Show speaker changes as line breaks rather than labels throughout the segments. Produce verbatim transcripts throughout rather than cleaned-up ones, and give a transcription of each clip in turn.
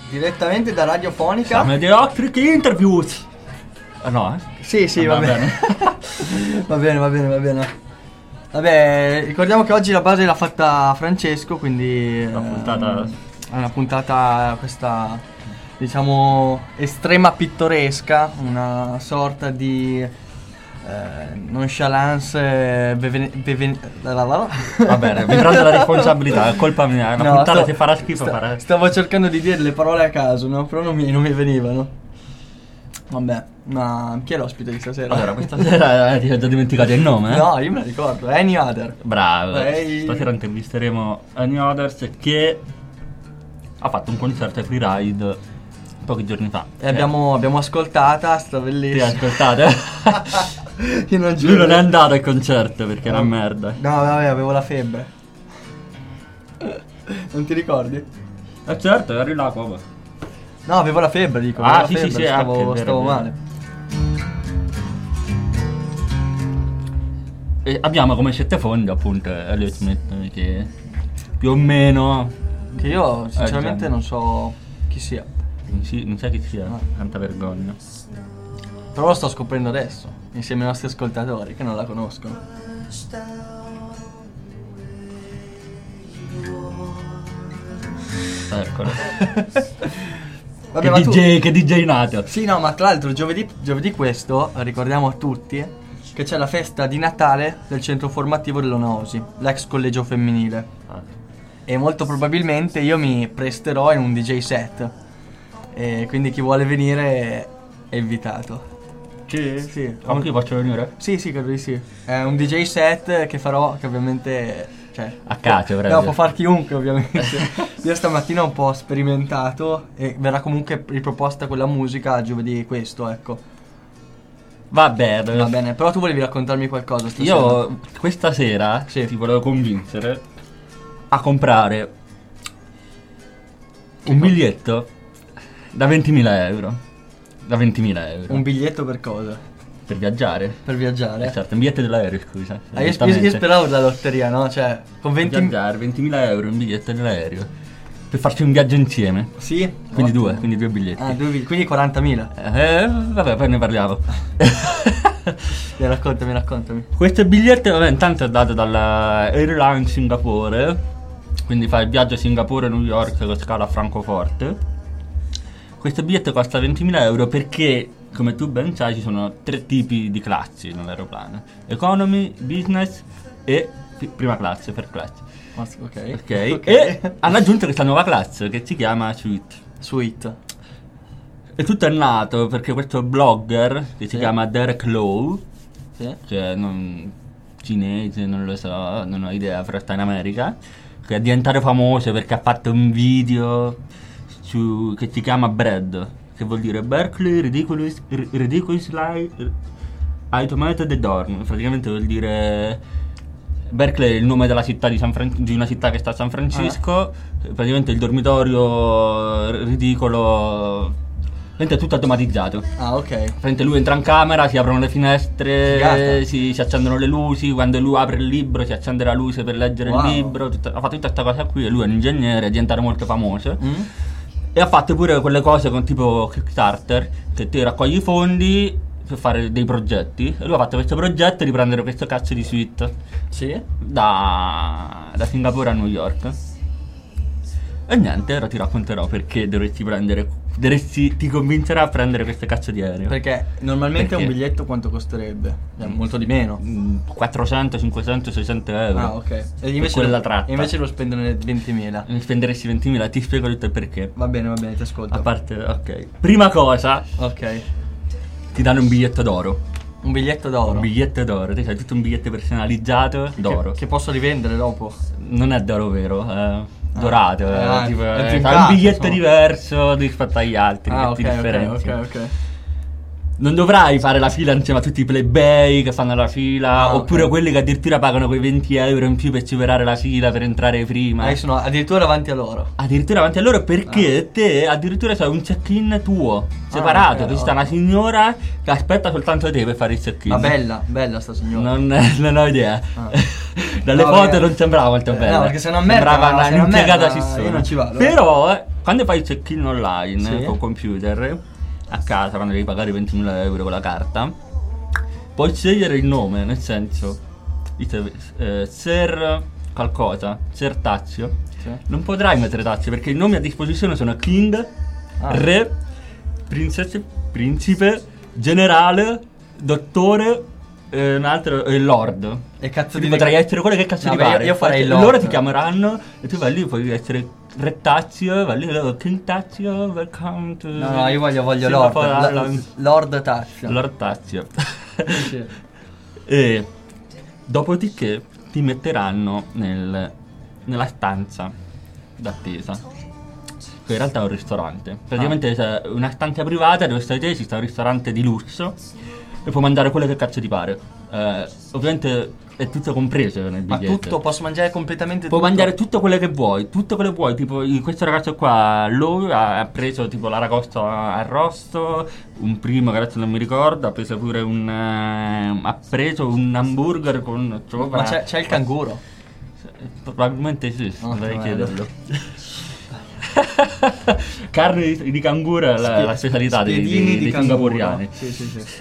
Direttamente da Radiofonica.
Siamo di Electric Interviews. Ah no, eh?
Sì, sì,
ah,
va,
va
bene.
bene.
Va bene, va bene, va bene. Vabbè, ricordiamo che oggi la base l'ha fatta Francesco, quindi
Una puntata
ehm, è una puntata questa, diciamo, estrema pittoresca, una sorta di eh, nonchalance beven- beven-
Va bene, mi prendo la responsabilità, è colpa mia, è una
No,
puntata
sto-
che farà schifo.
sta-
farà...
Stavo cercando di dire le parole a caso, no? Però non mi, non mi venivano. Vabbè, ma chi è l'ospite di stasera?
Allora, questa sera eh, ti ho già dimenticato il nome, eh?
No, io me la ricordo, Any Other.
Bravo,
Ehi.
stasera intervisteremo Any Others che ha fatto un concerto ai Freeride pochi giorni fa.
E abbiamo, abbiamo ascoltata, sta
Ti
bellissima.
ascoltate?
Io non
Lui
giuro.
non è andato al concerto perché è una
No.
merda.
No, vabbè, avevo la febbre. Non ti ricordi?
Eh certo, eri là come?
No, avevo la febbre, dico.
Ah,
avevo
sì,
la
sì,
febbre,
sì,
stavo,
anche, è vero,
stavo
è vero.
male.
E abbiamo come sottofondo appunto Elliott Smith che più o meno
Che io sinceramente
già.
non so chi sia.
non, si, non sai chi sia,
No.
tanta vergogna.
Però lo sto scoprendo adesso, insieme ai nostri ascoltatori che non la conoscono.
Eccolo.
Vabbè,
che,
ma tu-
D J, che D J nato.
Sì, no, ma tra l'altro giovedì, giovedì questo, ricordiamo a tutti, che c'è la festa di Natale del centro formativo dell'Onaosi, l'ex collegio femminile.
Ah.
E molto probabilmente io mi presterò in un D J set. E quindi chi vuole venire è invitato.
Sì,
Sì.
Anche io posso venire?
Sì, sì, credo di sì. È un D J set che farò, che ovviamente, cioè,
A caso,
no,
proprio.
può far chiunque ovviamente. Io stamattina ho un po' sperimentato e verrà comunque riproposta quella musica giovedì questo, ecco.
Vabbè,
Va bene, però tu volevi raccontarmi qualcosa stasera.
io questa sera
Sì.
ti volevo convincere a comprare un biglietto da ventimila euro. Da ventimila euro.
Un biglietto per cosa?
Per viaggiare.
Per viaggiare?
Eh, certo, un biglietto dell'aereo, scusa.
Ah, io, io,
Esattamente.
io speravo della lotteria, no? Cioè, con
Per
venti...
viaggiare, ventimila euro un biglietto dell'aereo. Per farci un viaggio insieme.
Sì?
Quindi
Ottimo.
due, quindi due biglietti.
Ah, due, bi- quindi quarantamila.
Eh, vabbè, poi ne parliamo.
Mi raccontami, raccontami.
Questo biglietto, vabbè, intanto è dato dalla Airline Singapore. Quindi fa il viaggio Singapore-New York con scala a Francoforte. Questo biglietto costa ventimila euro perché, come tu ben sai, ci sono tre tipi di classi nell'aeroplano: economy, business e pi- prima classe, per classe.
Ok.
Ok?
Ok.
E hanno aggiunto questa nuova classe che si chiama Suite.
Sweet.
E tutto è nato perché questo blogger che si
Sì.
chiama Derek Lowe,
Sì.
cioè non, cinese, non lo so, non ho idea, però sta in America, che è diventato famoso perché ha fatto un video su, che si chiama Bread, che vuol dire Berkeley Ridiculous, Ridiculously Automated Dorm. Praticamente vuol dire Berkeley è il nome della città di, San Fran- di una città che sta a San Francisco. Praticamente il dormitorio ridicolo, è tutto automatizzato.
Ah, ok.
Praticamente lui entra in camera, si aprono le finestre,
Figata.
si, si accendono le luci, quando lui apre il libro si accende la luce per leggere
Wow.
il libro, tutta- ha fatto tutta questa cosa qui e lui è un ingegnere, è diventato molto famoso.
Mm?
E ha fatto pure quelle cose con tipo Kickstarter, che ti raccogli i fondi per fare dei progetti. E lui ha fatto questo progetto di prendere questo cazzo di suite
Sì?
da, da Singapore a New York. E niente, ora ti racconterò perché dovresti prendere, dovresti, ti convincerà a prendere questo cazzo di aereo.
Perché normalmente
Perché?
un biglietto quanto costerebbe? Eh, molto di meno.
Mm, quattrocento, cinquecento, seicento euro.
Ah, ok. E invece,
quella
lo,
tratta.
e invece lo spendono nel ventimila.
Ne spenderesti ventimila, ti spiego tutto il perché.
Va bene, va bene, ti ascolto.
A parte, ok. Prima cosa,
Ok.
ti danno un biglietto d'oro.
Un biglietto d'oro.
Un biglietto d'oro, ti sai tutto un biglietto personalizzato d'oro.
Che, che posso rivendere dopo.
Non è d'oro vero, è dorato.
Ah,
è
ah,
tipo,
è
è
zincato,
un biglietto
insomma.
diverso rispetto agli altri.
Ah,
che
ok,
ti differenzi.
ok, ok, ok.
Non dovrai fare la fila insieme a tutti i plebei che fanno la fila,
Ah,
oppure
ok.
quelli che addirittura pagano quei venti euro in più per superare la fila per entrare prima.
Ah, io sono addirittura davanti a loro.
Addirittura davanti a loro perché te addirittura c'hai un check-in tuo separato,
ok,
che sta
ok.
una signora che aspetta soltanto te per fare il check-in.
Ma bella, bella sta signora.
Non, non ho idea.
Ah.
Dalle
No,
foto
perché-
non sembrava molto
eh,
bella.
no, perché se è una merda,
sembrava
se è
una
una
impiegata
merda,
ci sono.
io non ci vado.
Però eh, quando fai il check-in online
Sì.
col computer a casa, quando devi pagare ventimila euro con la carta, puoi scegliere il nome, nel senso dice, eh, Ser qualcosa, Ser Tazio.
Sì.
Non potrai mettere Tazio perché i nomi a disposizione sono King,
Ah.
Re, Princess, Principe, Generale, Dottore, eh, un altro e Lord.
E cazzo
Quindi
di
potrai essere quello che cazzo
No,
ti
beh, io-
pare.
io farei
Perché
Lord.
loro ti chiameranno e tu vai lì, puoi essere Re Tazio, vai lì, oh, King Tazio, welcome to...
No, no, io voglio, voglio
Silver
Lord.
for
Lo-
Island.
Lord Tazio.
Lord Tazio.
Sì.
E dopodiché ti metteranno nel, nella stanza d'attesa, che in realtà è un ristorante. Praticamente c'è una stanza privata dove stai te, ci sta un ristorante di lusso e puoi mangiare quello che cazzo ti pare. Eh, ovviamente è tutto compreso nel
Ma
biglietto.
tutto, posso mangiare completamente
Puoi
tutto?
mangiare tutto quello che vuoi, tutto quello che vuoi, tipo questo ragazzo qua, lui ha preso tipo l'aragosta arrosto, un primo che adesso non mi ricordo, ha preso pure un... eh, ha preso un hamburger con sopra...
Ma c'è, c'è il canguro.
Probabilmente sì,
Oh,
dovrei
bello.
chiederlo. Carne di, di canguro è la,
Spie-
la specialità dei,
spiedini
dei,
di
dei
canguro.
singapuriani.
Sì, sì, sì.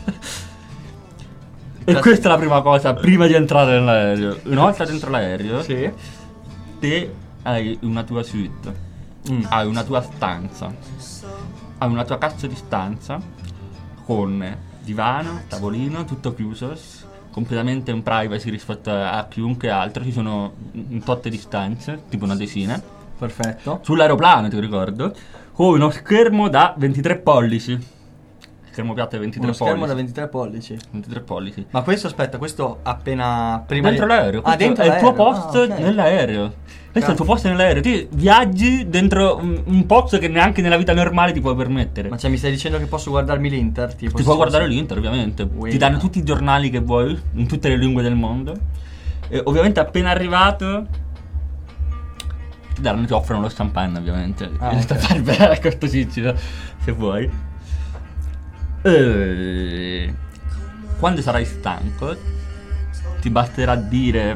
E questa è la prima cosa, prima di entrare nell'aereo. Una volta dentro l'aereo,
Sì.
te hai una tua suite,
Mm.
hai una tua stanza, hai una tua cazzo di stanza con divano, tavolino, tutto chiuso, s- completamente in privacy rispetto a, a chiunque altro. Ci sono un tot di stanze, tipo una decina.
Perfetto.
Sull'aeroplano, ti ricordo, con uno schermo da ventitré pollici. Schermo piatto da ventitré
Uno schermo da
pollici.
ventitré pollici.
ventitré pollici.
Ma questo, aspetta, questo appena prima
Dentro
di...
l'aereo,
Ah,
questo
dentro
è il tuo
l'aereo.
posto
Ah, ok.
nell'aereo. Questo è il tuo
Cazzo.
posto nell'aereo. Ti viaggi dentro un, un posto che neanche nella vita normale ti puoi permettere.
Ma cioè mi stai dicendo che posso guardarmi l'Inter? Tipo,
Ti
se
puoi guardare
fosse-
l'Inter, ovviamente.
Uè.
Ti danno tutti i giornali che vuoi, in tutte le lingue del mondo. E ovviamente appena arrivato ti danno, ti offrono lo champagne, ovviamente.
Ah,
Il
ok.
champagne è costosissimo, se vuoi. E quando sarai stanco, ti basterà dire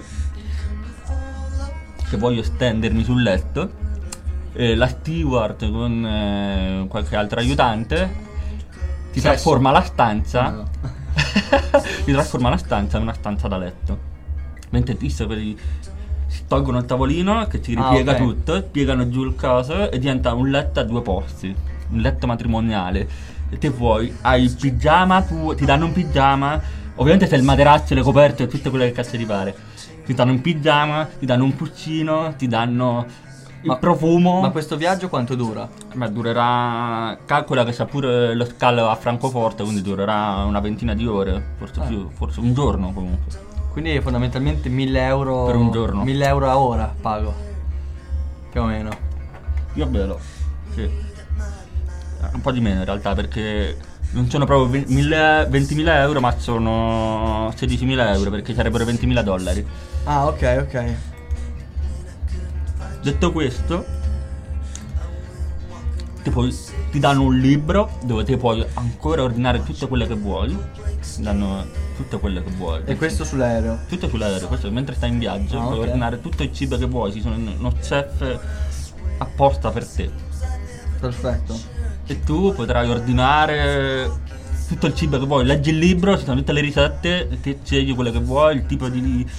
che voglio stendermi sul letto. E la steward con eh, qualche altro aiutante ti
Sesso.
trasforma la stanza
No.
ti trasforma la stanza in una stanza da letto. Mentre visto per i- si tolgono il tavolino che ti
Ah,
ripiega
ok.
tutto, piegano giù il coso e diventa un letto a due posti, un letto matrimoniale. E te vuoi, hai il pigiama, tu, ti danno un pigiama, ovviamente c'è il materasso, le coperte e tutto quello che cazzo ti pare. Ti danno un pigiama, ti danno un pulcino, ti danno il
Ma-
profumo.
Ma questo viaggio quanto dura?
Ma durerà, calcola che c'è pure lo scalo a Francoforte, quindi durerà una ventina di ore, forse
Ah.
più, forse un giorno comunque.
Quindi fondamentalmente mille euro
Per un giorno.
mille euro a ora pago. Più o meno.
Io bello, sì. Un po' di meno in realtà, perché non sono proprio ve- mille ventimila euro, ma sono sedicimila euro, perché sarebbero ventimila dollari.
Ah, ok, ok.
Detto questo, ti, puoi- ti danno un libro dove ti puoi ancora ordinare tutto quello che vuoi. Ti danno tutto quello che vuoi.
E questo sull'aereo?
Tutto sull'aereo, questo mentre stai in viaggio,
Ah,
puoi
ok.
ordinare tutto il cibo che vuoi, ci sono uno chef apposta per te.
Perfetto.
E tu potrai ordinare tutto il cibo che vuoi, leggi il libro, ci sono tutte le ricette, ti scegli quello che vuoi, il tipo di,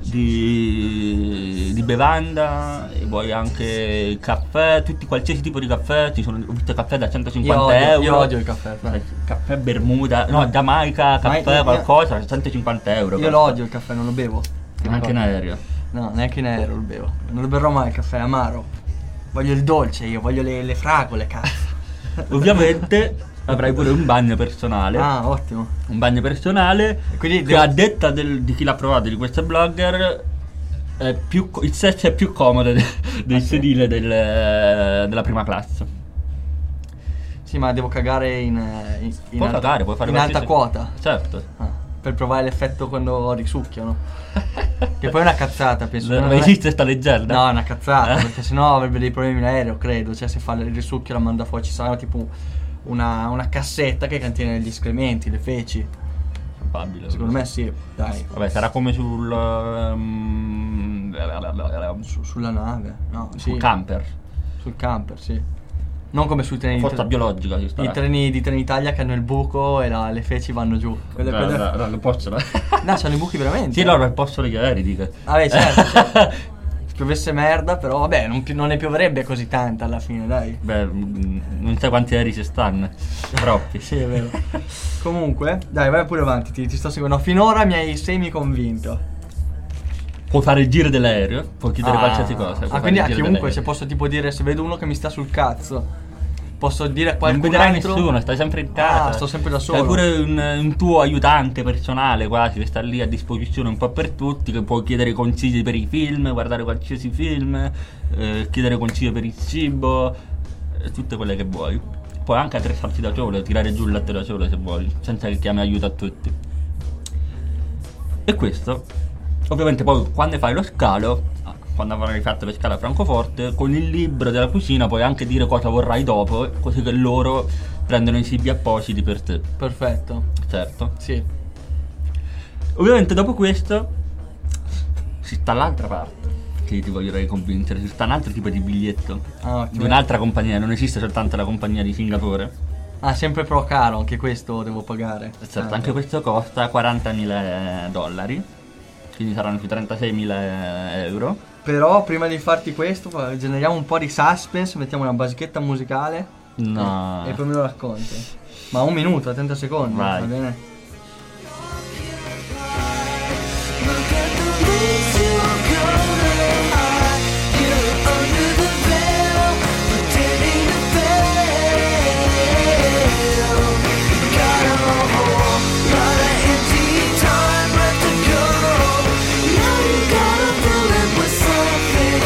di, di bevanda, e vuoi anche il caffè, tutti qualsiasi tipo di caffè, ci sono ho visto caffè da
Io
centocinquanta
odio,
euro.
io odio il caffè. fra.
Eh, Caffè Bermuda, no, Giamaica, caffè,
io-
qualcosa, centocinquanta euro.
Io lo odio il caffè, non lo bevo.
Anche in aereo.
No, neanche in aereo lo bevo. Non lo berrò mai il caffè, è amaro. Voglio il dolce io, voglio le, le fragole, cazzo.
Ovviamente avrai pure un bagno personale.
Ah, ottimo.
Un bagno personale
E quindi
che
devo-
a detta del- di chi l'ha provato, di questo blogger, è più, co- il sesso è più comodo de- del
Ah, sì?
sedile del- della prima classe.
Sì, ma devo cagare in, eh, in, in
Puoi
alta,
cagare, puoi fare
in alta
qualsiasi-
quota.
Certo.
Ah, per provare l'effetto quando risucchiano. Che poi è una cazzata, penso. che
Non
non è-
esiste sta leggenda?
No, è una cazzata,
Eh?
perché sennò avrebbe dei problemi in aereo, credo. Cioè, se fa il risucchio la manda fuori, ci sarà tipo una, una cassetta che contiene gli escrementi, le feci.
Probabile.
Secondo me sì, dai.
Vabbè, sarà come sul... ehm,
Su- sulla nave, no,
sul
sì.
camper.
Sul camper, sì. Non come sui treni di
Forza
tre-
biologica si
i
starà.
treni di Trenitalia che hanno il buco e la- le feci vanno giù. Quelle,
No,
quelle-
no, no, lo possono.
No, c'hanno i buchi veramente.
Sì, loro il posto degli aerei, dico.
Vabbè, certo, certo. Se piovesse merda, però vabbè, non, pi- non ne pioverebbe così tanta alla fine, dai.
Beh, mm, non sai quanti aerei ci stanno. Troppi.
Sì, è vero. Comunque, dai, vai pure avanti, ti, ti sto seguendo. Finora mi hai semi convinto.
Puoi fare il giro dell'aereo, puoi chiedere
Ah.
qualsiasi cosa. puoi
Ah,
fare
quindi
il
a
giro
chiunque,
dell'aereo.
se posso tipo dire, se vedo uno che mi sta sul cazzo, posso dire a
Non
qualcun
vedrai
altro.
nessuno, stai sempre in casa.
Ah, sto sempre da solo.
Hai pure un, un tuo aiutante personale quasi che sta lì a disposizione un po' per tutti, che puoi chiedere consigli per i film, guardare qualsiasi film, eh, chiedere consigli per il cibo, eh, tutte quelle che vuoi. Puoi anche attrezzarti da solo, tirare giù il latte da solo se vuoi, senza che chiami aiuto a tutti. E questo, ovviamente poi quando fai lo scalo, quando avrai fatto le scale a Francoforte, con il libro della cucina puoi anche dire cosa vorrai dopo, così che loro prendono i cibi appositi per te.
Perfetto.
Certo.
Sì.
Ovviamente dopo questo si sta all'altra parte, che ti voglio convincere, si sta un altro tipo di biglietto
Ah,
di
ottimo.
un'altra compagnia, non esiste soltanto la compagnia di Singapore.
Ah, sempre pro caro, anche questo devo pagare.
Certo,
Ah,
anche questo costa quarantamila dollari, quindi saranno sui trentaseimila euro.
Però prima di farti questo fa- generiamo un po' di suspense, mettiamo una basichetta musicale
No.
e poi me lo racconti. Ma un minuto, trenta secondi,
Vai.
va bene?
Look at the leaves you go high. You're under the veil, pretending to fail. Got a whole lot of empty time left to go. Now you gotta fill it with something.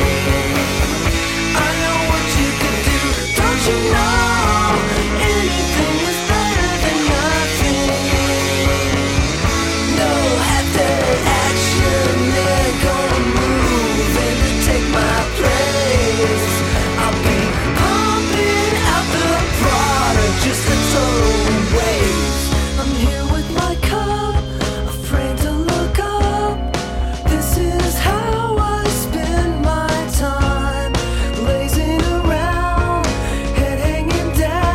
I know what you could do, don't you know? Anything is better than nothing. No half-dead action, they're gonna move in to take my place. I'll be pumping out the product just its own ways. I'm here with my cup, afraid to look up. This is how I spend my time, lazing around, head hanging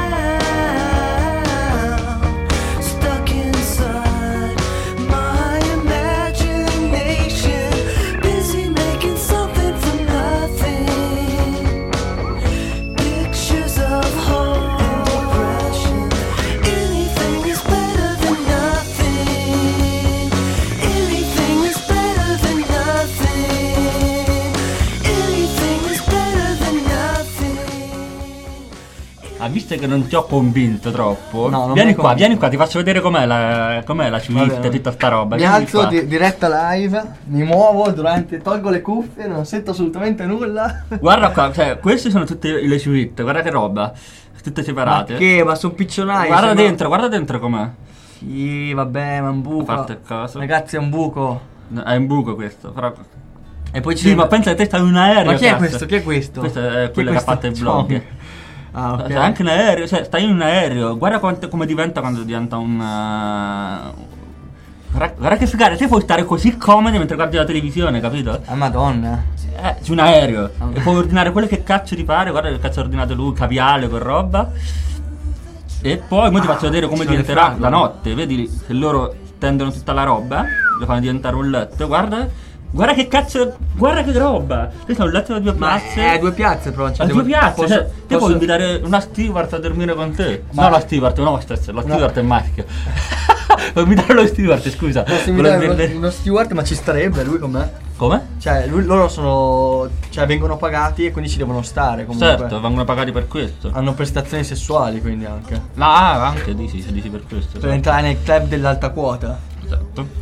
down, stuck inside my imagination, busy making something from nothing. Pictures of hope and depression. Anything is better than nothing. Anything is better than nothing. Anything is better than nothing.
Ah, visto che non ti ho convinto troppo,
No, non mi
vieni
hai
qua,
convinto.
vieni qua, ti faccio vedere com'è la, com'è la
Va
suite,
bene.
tutta sta roba.
Mi
Vieni
alzo
qua.
di- diretta live, mi muovo durante, tolgo le cuffie, non sento assolutamente nulla.
Guarda qua, cioè, queste sono tutte le suite, guarda che roba, tutte
Ma
separate.
che, ma sono piccionai.
Guarda
sembra-
dentro, guarda dentro com'è.
Sì, vabbè, ma è un buco.
A parte il caso.
Ragazzi, è un buco.
No, è un buco questo, però...
E poi ci
Sì, ma pensa che te stai in un aereo.
Ma chi è
cazzo.
questo? Chi è questo?
Questo
Chi
è quello che ha
questo?
fatto il vlog.
Ciao. Ah, ok.
Cioè, anche in aereo, cioè, stai in un aereo, guarda quanto, come diventa quando diventa un... uh, Guarda, guarda che figata, te puoi stare così comodi mentre guardi la televisione, capito?
Ah, madonna.
Eh, su un aereo.
Ah.
E puoi ordinare quello che cazzo ti pare, guarda che cazzo ha ordinato lui, caviale con roba. E poi mo ti
Ah,
faccio vedere come
ci sono le
diventerà
fragole.
la notte, vedi che loro tendono tutta la roba, lo fanno diventare un letto, guarda. Guarda che cazzo, guarda che roba. Questo è un letto da due
Ma
piazze.
è due piazze però. Cioè,
A
devo-
due piazze,
posso-
cioè, te
posso-
puoi invitare una steward a dormire con te.
Ma-
No, la steward, no, stessa, la
No.
steward è maschio. Puoi invitare lo steward, scusa.
Posso
Volevo
invitare
dire-
uno, uno steward, ma ci starebbe lui con me.
Come?
Cioè, lui- loro sono. Cioè, vengono pagati e quindi ci devono stare comunque.
Certo, vengono pagati per questo.
Hanno prestazioni sessuali, quindi anche.
No, ah, anche dici, se dici per questo.
Per entrare nel club dell'alta quota.
Esatto.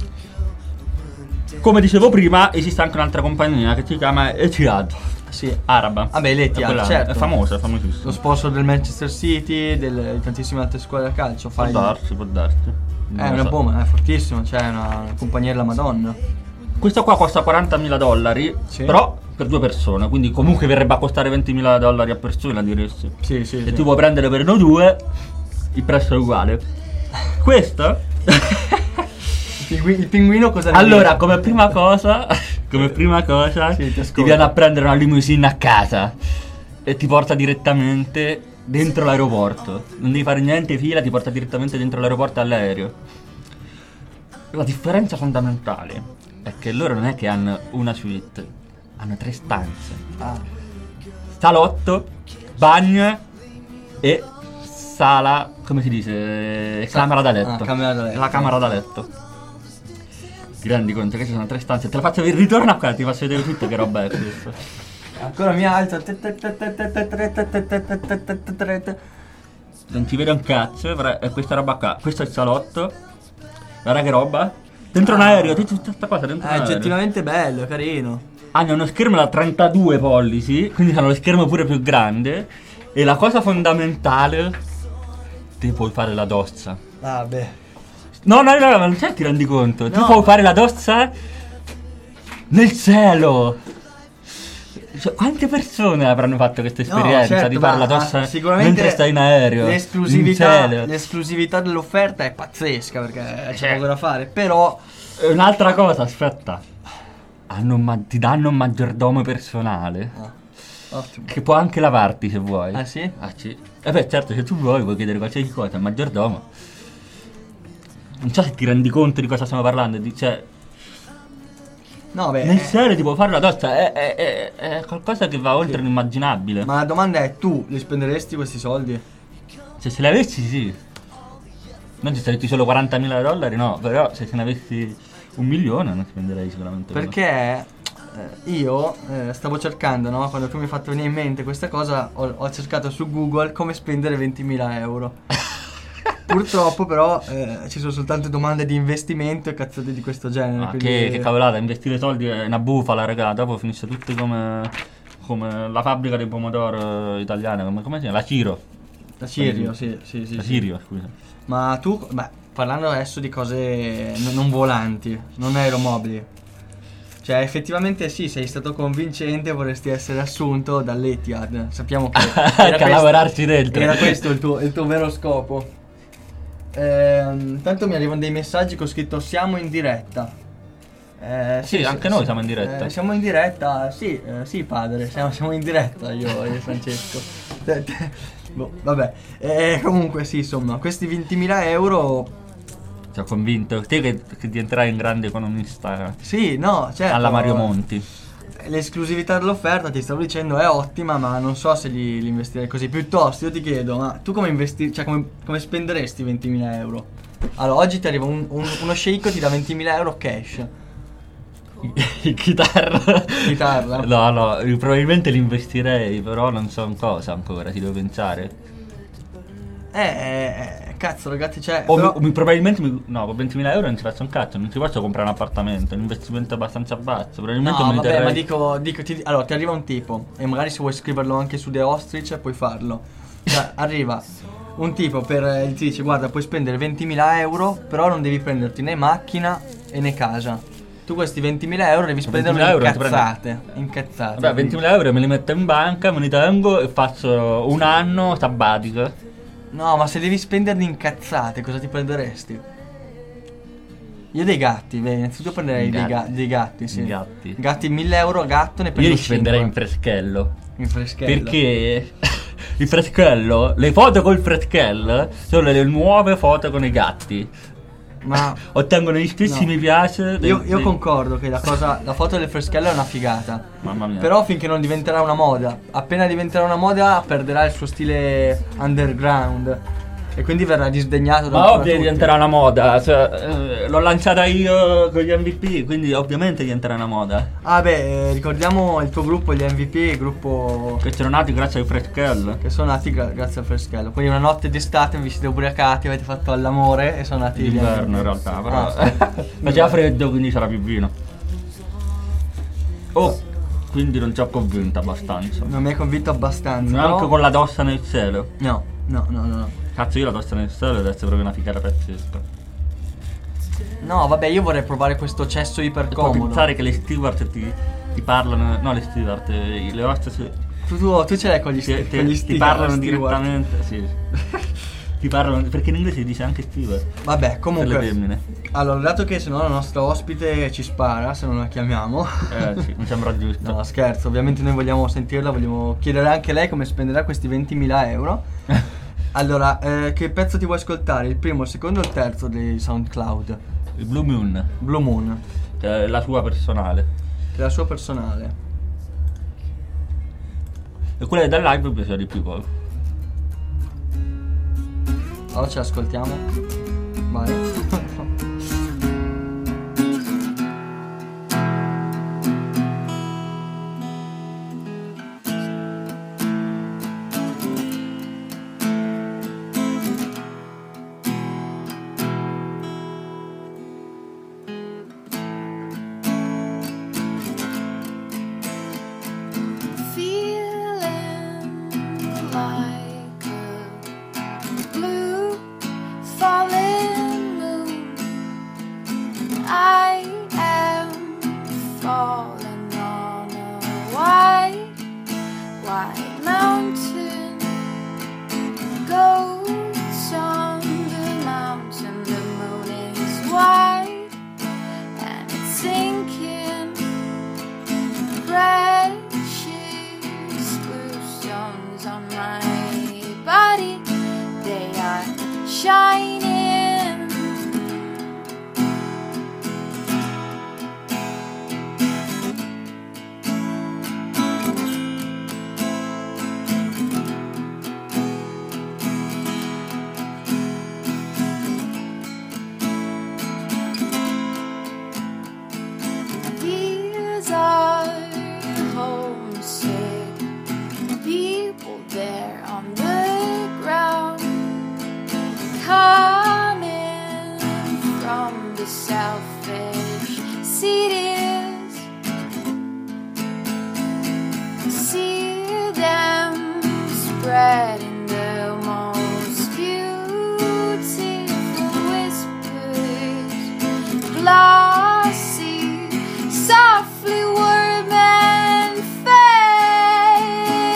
Come dicevo prima, esiste anche un'altra compagnia che si chiama Etihad
Sì.
Araba.
Vabbè, l'Etihad,
Quella
certo.
È famosa, è
Lo
famosissima.
sponsor del Manchester City, del- di tantissime altre squadre a calcio.
Può
Fai...
darsi, può darsi.
È
Non lo
una
so.
bomba, è fortissimo, cioè è una compagnia della Madonna.
Questo qua costa quarantamila dollari,
Sì.
però per due persone, quindi comunque verrebbe a costare ventimila dollari a persona, diresti.
Sì, sì.
Se
sì.
tu vuoi prendere per noi due, il prezzo è uguale. Questo?
Il, pingui- il pinguino cosa ne
Allora,
dice?
come prima cosa, come prima cosa,
Sì, ti
ti,
ascolto.
viene a prendere una limousine a casa. e ti porta direttamente dentro l'aeroporto. Non devi fare niente fila, ti porta direttamente dentro l'aeroporto all'aereo. La differenza fondamentale è che loro non è che hanno una suite, hanno tre stanze.
Ah.
Salotto, bagno e sala, come si dice? Camera da letto.
Ah, camera da letto.
La camera da letto. Ti rendi conto che ci sono tre stanze? Te la faccio vedere, ritorna qua, ti faccio vedere tutto che roba è questo.
Ancora mi alzo.
Non ci vedo un cazzo, però è questa roba qua. Questo è il salotto. Guarda che roba. Dentro un aereo, tutta questa cosa dentro
È
un aereo.
oggettivamente bello, carino.
Hanno uno schermo da trentadue pollici, quindi hanno lo schermo pure più grande. E la cosa fondamentale, te puoi fare la doccia.
Vabbè.
No, no, no, ma non c'è, ti rendi conto? Tu
No.
puoi fare la doccia nel cielo. Cioè, quante persone avranno fatto questa esperienza
No, certo,
di fare la
ma,
doccia
ah, sicuramente
mentre stai in aereo?
L'esclusività,
in cielo.
l'esclusività dell'offerta è pazzesca perché c'è
Cioè.
poco da fare. Però
E un'altra cosa, aspetta. Hanno un ma- ti danno un maggiordomo personale.
ah, ottimo.
Che può anche lavarti se vuoi.
Ah, sì?
Ah sì. E beh, certo, se tu vuoi puoi chiedere qualsiasi cosa al maggiordomo. Non so se ti rendi conto di cosa stiamo parlando. Di, cioè,
No, beh,
nel
eh,
cielo ti puoi fare la doccia. È, è- è- è qualcosa che va oltre l'immaginabile.
ma la domanda è: tu li spenderesti questi soldi?
Se se ne avessi, sì. Non ci saresti solo quarantamila dollari, no. Però se se ne avessi un milione non spenderei sicuramente. quello.
Perché eh, io eh, stavo cercando, no? Quando tu mi hai fatto venire in mente questa cosa, ho, ho cercato su Google come spendere ventimila euro. Purtroppo però eh, ci sono soltanto domande di investimento e cazzate di questo genere.
Ah,
quindi-
che, che cavolata, investire soldi è una bufala, raga. Dopo finisce tutto come, come la fabbrica di pomodoro italiana. Come, come si chiama? La Ciro.
La Cirio, sì, sì, sì.
La
sì.
Cirio, scusa.
Ma tu, beh, parlando adesso di cose n- non volanti, non aeromobili. Cioè, effettivamente sì, sei stato convincente, vorresti essere assunto dall'Etihad. Sappiamo che
Che a lavorarci dentro.
Era questo il tuo, il tuo vero scopo. Ehm, tanto mi arrivano dei messaggi con scritto siamo in diretta. Eh,
Sì, anche noi siamo in diretta.
eh, siamo in diretta, sì, eh, sì padre, siamo, siamo in diretta io e Francesco. Te- te- boh, vabbè, eh, comunque sì, insomma, questi ventimila euro,
Ti ho convinto. Te che, che diventerai un grande economista
sì, no, certo.
alla Mario Monti.
L'esclusività dell'offerta, ti stavo dicendo, è ottima, ma non so se li, li investirei così. Piuttosto, io ti chiedo, ma tu come investi, cioè come, come spenderesti ventimila euro? Allora, oggi ti arriva un, un- uno sceicco, ti dà ventimila euro cash.
Chitarra.
Chitarra?
No, no, io probabilmente li investirei, però non so in cosa ancora, ci devo pensare.
Eh, eh, cazzo ragazzi, cioè,
O
però-
mi, mi- probabilmente mi, no, con ventimila euro non ci faccio un cazzo, non ci posso comprare un appartamento, è un investimento abbastanza basso. Probabilmente
No,
mi
vabbè,
terrei-
ma dico, dico ti, allora ti arriva un tipo e magari se vuoi scriverlo anche su The Ostrich puoi farlo. Cioè, arriva un tipo per eh, ti dice guarda, puoi spendere ventimila euro, però non devi prenderti né macchina e né casa. Tu questi ventimila euro devi spenderli in
ventimila euro non ti
cazzate, in cazzate.
Vabbè, ventimila euro me li metto in banca, me li tengo e faccio un anno sabbatico.
No, ma se devi spenderli in cazzate, cosa ti prenderesti? Io dei gatti, beh, innanzitutto prenderei
I
dei, ga-
gatti.
dei gatti, sì.
I gatti.
Gatti mille euro a gatto, ne
Io
prendo
li spenderei in
cinque.
freschello.
In freschello.
Perché il freschello, le foto col freschello sono le nuove foto con i gatti.
Ma
Ottengono gli stessi
No.
mi piace. dei-
io, io
dei-
concordo che la cosa, la foto del freschello è una figata.
Mamma mia.
Però finché non diventerà una moda, appena diventerà una moda perderà il suo stile underground e quindi verrà disdegnato da
Ma
da
ovvio
tutti.
diventerà una moda, cioè, eh, l'ho lanciata io con gli M V P, quindi ovviamente diventerà una moda.
Ah beh, eh, ricordiamo il tuo gruppo, gli M V P, il gruppo
Che sono nati grazie al freschello.
che sono nati gra- grazie al freschello. Quindi una notte d'estate vi siete ubriacati, avete fatto all'amore e sono nati gli
D'inverno
M V P.
in realtà, però
Ah.
faceva freddo quindi c'era più vino. Oh, quindi non ci ho convinto abbastanza.
Non mi hai convinto abbastanza.
Neanche
però-
con la dossa nel cielo.
No, no, no, no, no.
Cazzo, io la dossa nel cielo deve essere proprio una figata pazzesca.
No, vabbè, io vorrei provare questo cesso iper
E puoi
comodo.
pensare che le steward ti, ti parlano, no le steward, eh, le hostess
Tu, tu, tu ce l'hai con gli,
ti,
sti-
ti-
con gli
ti
sti-
parlano
steward.
direttamente, sì. ti parlano, perché in inglese si dice anche Steve.
Vabbè,
Per le
comunque.
femmine.
Allora, dato che se no la nostra ospite ci spara se non la chiamiamo.
Eh sì, mi sembra giusto.
No, scherzo, ovviamente noi vogliamo sentirla, vogliamo chiedere anche a lei come spenderà questi ventimila euro. Allora, eh, che pezzo ti vuoi ascoltare? Il primo, il secondo o il terzo di SoundCloud?
Il Blue Moon,
Blue Moon,
che è la sua personale.
che è la sua personale.
E quella dal live mi piace di più poi.
Allora ce l'ascoltiamo. Vai.
Feeling like a blue falling moon. I am falling on a white, white mountain. Goats on the mountain, the moon is white and it's sinking. Precious blue stones on my body, they are shining. These are homesick people there on the ground, coming from the selfish cities. See them spreading the most beautiful whispers, glossy, softly warm and fair.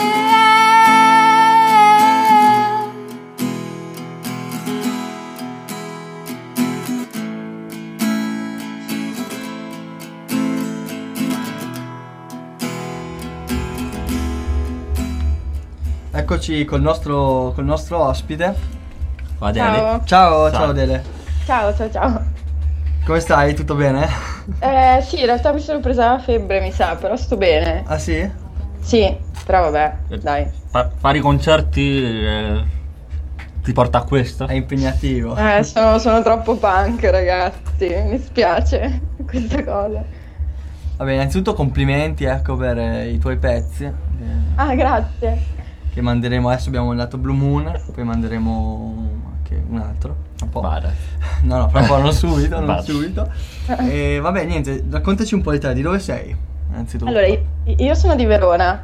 Eccoci col nostro, col nostro ospite.
Va Dele.
Ciao.
Ciao, ciao,
Ciao.
Dele.
Ciao, ciao, ciao.
Come stai? Tutto bene?
Eh, sì, in realtà mi sono presa la febbre, mi sa, però sto bene.
Ah sì?
Sì, però vabbè, dai.
Fa- fare i concerti eh, ti porta a questo?
È impegnativo.
Eh, sono, sono troppo punk, ragazzi, mi spiace questa cosa.
Vabbè, innanzitutto complimenti, ecco, per eh, i tuoi pezzi. eh,
Ah, grazie.
Che manderemo adesso, abbiamo mandato Blue Moon, poi manderemo anche un altro. Un po'.
Vada.
No, no, fra un po', non subito, non
Vada.
subito. E vabbè, niente, raccontaci un po' di te, di dove sei? Innanzitutto.
Allora, io, io sono di Verona,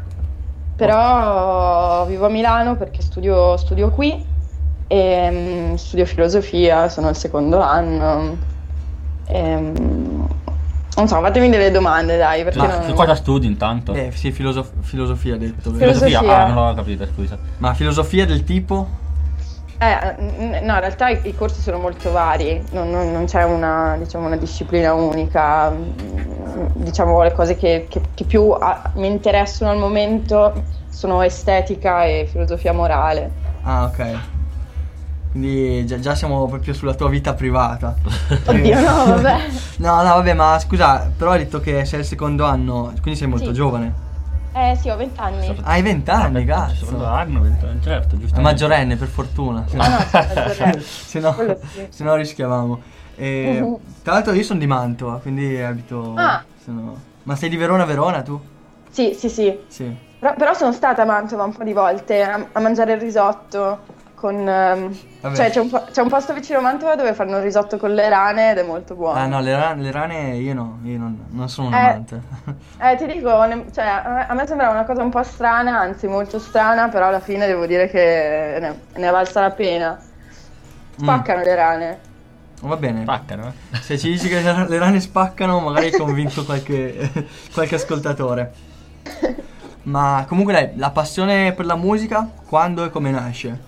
però vivo a Milano perché studio, studio qui e mm, studio filosofia, sono al secondo anno. E, mm, non so, fatemi delle domande, dai, perché
Ma
non...
che cosa studi intanto?
Eh, sì, filosof- filosofia ha detto. vero?
Filosofia.
Ah, non l'ho capito, scusa.
Ma filosofia del tipo?
Eh, n- no, in realtà i, i corsi sono molto vari, non, non- non c'è una, diciamo, una disciplina unica. Mm, diciamo le cose che, che- che più ah, mi interessano al momento sono estetica e filosofia morale.
Ah, ok. Quindi già, già siamo proprio sulla tua vita privata.
Oddio,
Eh,
no, vabbè.
No, no, vabbè, ma scusa, però hai detto che sei il secondo anno, quindi sei molto
Sì.
giovane.
Eh sì, ho vent'anni.
Hai vent'anni,
Secondo
cazzo.
anno, vent'anni, certo, giusto.
È maggiorenne, per fortuna.
Ah, no, sono maggiorenne.
Se no,
Quello sì.
se no rischiavamo. E,
Mhm.
tra l'altro io sono di Mantova, quindi abito...
Ah.
sono- Ma sei di Verona, Verona tu?
Sì, sì, sì.
Sì.
Però, però sono stata a Mantova un po' di volte a, a mangiare il risotto con... ehm,
Vabbè.
cioè c'è un, po- c'è un posto vicino a Mantova dove fanno il risotto con le rane ed è molto buono.
Ah no, le rane, le rane io no, io non, non sono un
Eh.
amante.
Eh, ti dico, ne- cioè, a me, a me sembrava una cosa un po' strana, anzi molto strana, però alla fine devo dire che ne, ne è valsa la pena. Spaccano le rane.
Va bene.
Spaccano, eh.
Se ci dici che le ra- le rane spaccano, magari hai convinto qualche, qualche ascoltatore. Ma comunque dai, la passione per la musica, quando e come nasce?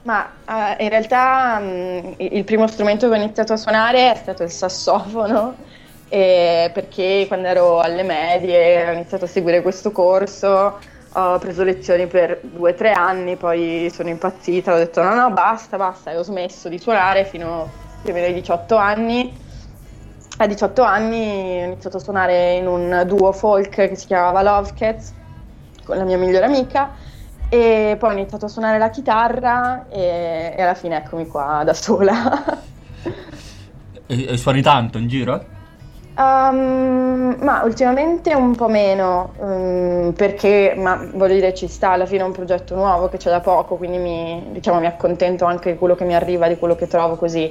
Ma eh, in realtà mh, il primo strumento che ho iniziato a suonare è stato il sassofono, e perché quando ero alle medie ho iniziato a seguire questo corso, ho preso lezioni per due o tre anni, poi sono impazzita, ho detto no no basta basta e ho smesso di suonare fino più o meno ai diciotto anni. A diciotto anni ho iniziato a suonare in un duo folk che si chiamava Love Cats con la mia migliore amica, e poi ho iniziato a suonare la chitarra e, e alla fine eccomi qua da sola.
E, e suoni tanto in giro?
Um, ma ultimamente un po' meno, um, perché, ma voglio dire, ci sta, alla fine è un progetto nuovo che c'è da poco, quindi mi, diciamo, mi accontento anche di quello che mi arriva, di quello che trovo così.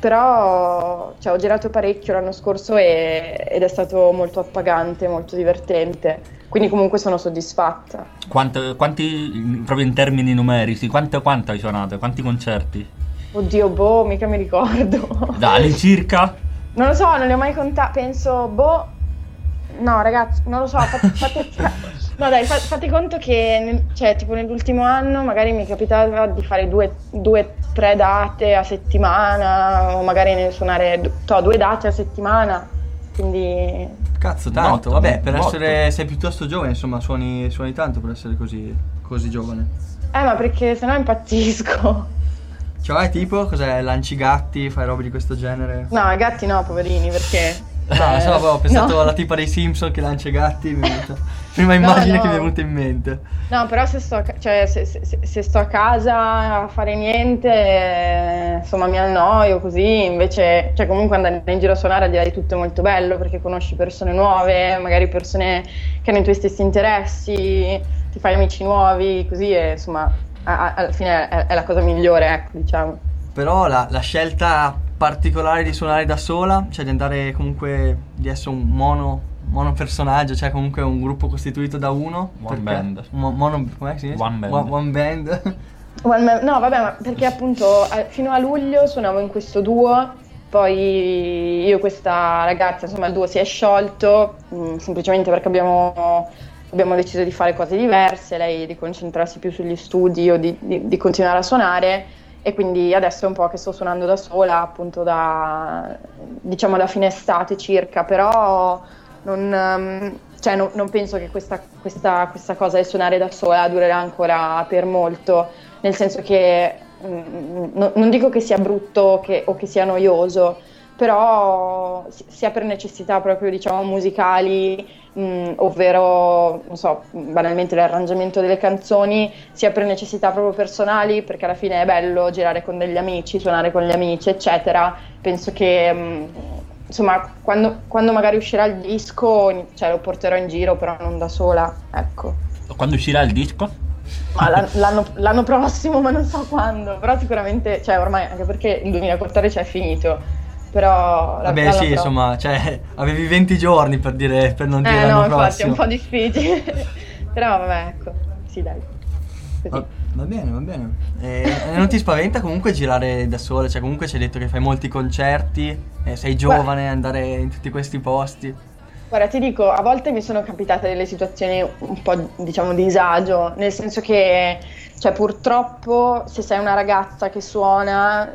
Però cioè, ho girato parecchio l'anno scorso e, ed è stato molto appagante, molto divertente, quindi comunque sono soddisfatta.
Quanto, quanti, proprio in termini numerici, quanto, quanto hai suonato? Quanti concerti?
Oddio, boh, mica mi ricordo.
Dai, all'incirca?
Non lo so, non li ho mai contati, penso, boh, no ragazzi, non lo so, fate, fate, no dai, fate, fate conto che, nel, cioè, tipo nell'ultimo anno magari mi capitava di fare due, due, tre date a settimana, o magari ne suonare to, due date a settimana, quindi...
Cazzo, tanto,
Molto,
vabbè, per
molto.
essere, sei piuttosto giovane, insomma, suoni, suoni tanto per essere così, così giovane.
Eh, ma perché sennò impazzisco.
Cioè, tipo, cos'è, lanci gatti, fai robe di questo genere?
No, i gatti no, poverini, perché...
No,
eh,
so, ho pensato
no.
alla tipa dei Simpson che lancia i gatti, mi è venuta prima immagine
no.
che mi è venuta in mente.
No, però se sto, a ca- cioè, se, se- se- se sto a casa a fare niente, eh, insomma mi annoio così, invece, cioè comunque andare in giro a suonare al di là di tutto è molto bello, perché conosci persone nuove, magari persone che hanno i tuoi stessi interessi, ti fai amici nuovi, così e insomma a- a- alla fine è, è la cosa migliore, ecco, diciamo.
Però la, la scelta particolare di suonare da sola, cioè di andare comunque, di essere un mono, mono personaggio, cioè comunque un gruppo costituito da uno.
One
perché-
band.
mo- mono, com'è si dice?
One band.
One, one band.
One man- no, vabbè, ma perché appunto a- fino a luglio suonavo in questo duo, poi io e questa ragazza, insomma il duo si è sciolto, mh, semplicemente perché abbiamo, abbiamo deciso di fare cose diverse, lei di concentrarsi più sugli studi, io di, di- di continuare a suonare, e quindi adesso è un po' che sto suonando da sola, appunto da, diciamo da fine estate circa, però non, ehm, cioè, no- non penso che questa, questa, questa cosa di suonare da sola durerà ancora per molto, nel senso che mm, no- non dico che sia brutto che- o che sia noioso, però si- sia per necessità proprio diciamo musicali, mh, ovvero non so, banalmente l'arrangiamento delle canzoni, sia per necessità proprio personali, perché alla fine è bello girare con degli amici, suonare con gli amici, eccetera. Penso che mh, insomma quando, quando magari uscirà il disco, cioè, lo porterò in giro, però non da sola, ecco.
Quando uscirà il disco?
Ma l'an- l'anno, l'anno prossimo, ma non so quando, però sicuramente, cioè ormai, anche perché il duemilaquattordici è finito, però la-
Vabbè
l'anno
sì,
pro-
insomma, cioè avevi venti giorni per dire, per non dire
Eh
l'anno
no, infatti è
prossimo.
un po' difficile, però vabbè, ecco, sì dai, così.
Va, va bene, va bene. E, e non ti spaventa comunque girare da sola? Cioè comunque ci hai detto che fai molti concerti, e sei giovane, andare in tutti questi posti.
Guarda, ti dico, a volte mi sono capitate delle situazioni un po', diciamo, di disagio, nel senso che, cioè, purtroppo, se sei una ragazza che suona,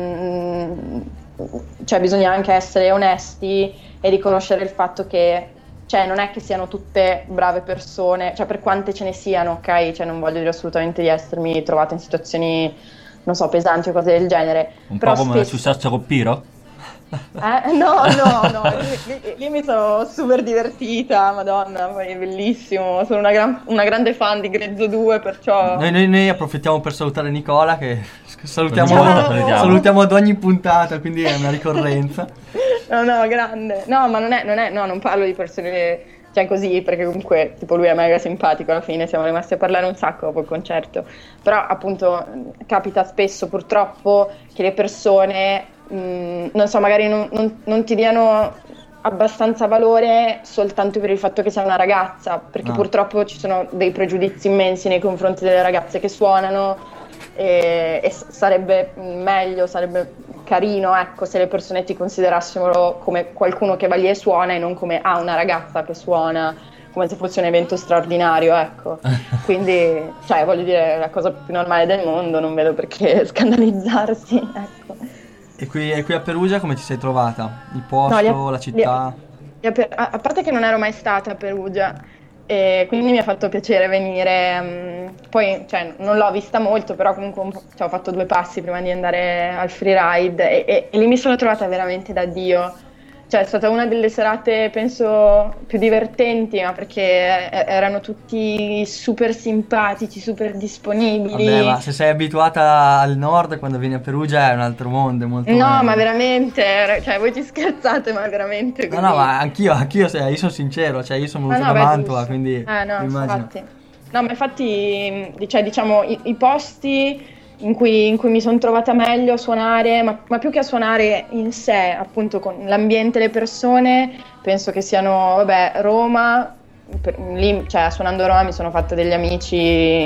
mm, cioè, bisogna anche essere onesti e riconoscere il fatto che, cioè, non è che siano tutte brave persone, cioè, per quante ce ne siano, ok? Cioè, non voglio dire assolutamente di essermi trovata in situazioni, non so, pesanti o cose del genere.
Un
però
po' come è
spesso-
successo con Piro?
Eh? No, no, no, lì, lì- lì mi sono super divertita, madonna, poi è bellissimo, sono una, gran- una grande fan di Grezzo due, perciò...
Noi, noi, noi approfittiamo per salutare Nicola, che salutiamo,
Ciao. Salutiamo.
salutiamo ad ogni puntata, quindi è una ricorrenza.
No, no, grande. No, ma non è, non è, no, non parlo di persone, cioè così, perché comunque, tipo, lui è mega simpatico, alla fine siamo rimasti a parlare un sacco dopo il concerto, però appunto capita spesso, purtroppo, che le persone... Mm, non so, magari non, non- non ti diano abbastanza valore soltanto per il fatto che sei una ragazza, perché
No.
purtroppo ci sono dei pregiudizi immensi nei confronti delle ragazze che suonano, e, e s- sarebbe meglio, sarebbe carino, ecco, se le persone ti considerassero come qualcuno che va lì e suona e non come ah, una ragazza che suona. come se fosse un evento straordinario, ecco. Quindi, cioè, voglio dire, è la cosa più normale del mondo, non vedo perché scandalizzarsi, ecco.
E qui, e qui a Perugia come ti sei trovata? Il posto,
No, lì a-
la città?
lì a Per- a, a parte che non ero mai stata a Perugia, e quindi mi ha fatto piacere venire. mm, Poi, cioè, non l'ho vista molto, però comunque un po'- cioè, ho fatto due passi prima di andare al freeride e, e, e lì mi sono trovata veramente da Dio. Cioè, è stata una delle serate, penso, più divertenti, ma perché eh, erano tutti super simpatici, super disponibili.
Vabbè, ma se sei abituata al nord, quando vieni a Perugia è un altro mondo, è molto
No,
meglio.
ma veramente, cioè voi ci scherzate, ma veramente
No,
così.
no, ma anch'io, anch'io, se- io sono sincero, cioè io sono
Ah,
venuto
no,
da
beh,
Mantova,
giusto.
quindi
Eh, no,
immagino.
infatti. No, ma infatti, mh, cioè, diciamo, i, i posti in cui, in cui mi sono trovata meglio a suonare, ma, ma più che a suonare in sé, appunto, con l'ambiente e le persone, penso che siano, vabbè, Roma, per- lì, cioè, suonando a Roma mi sono fatta degli amici,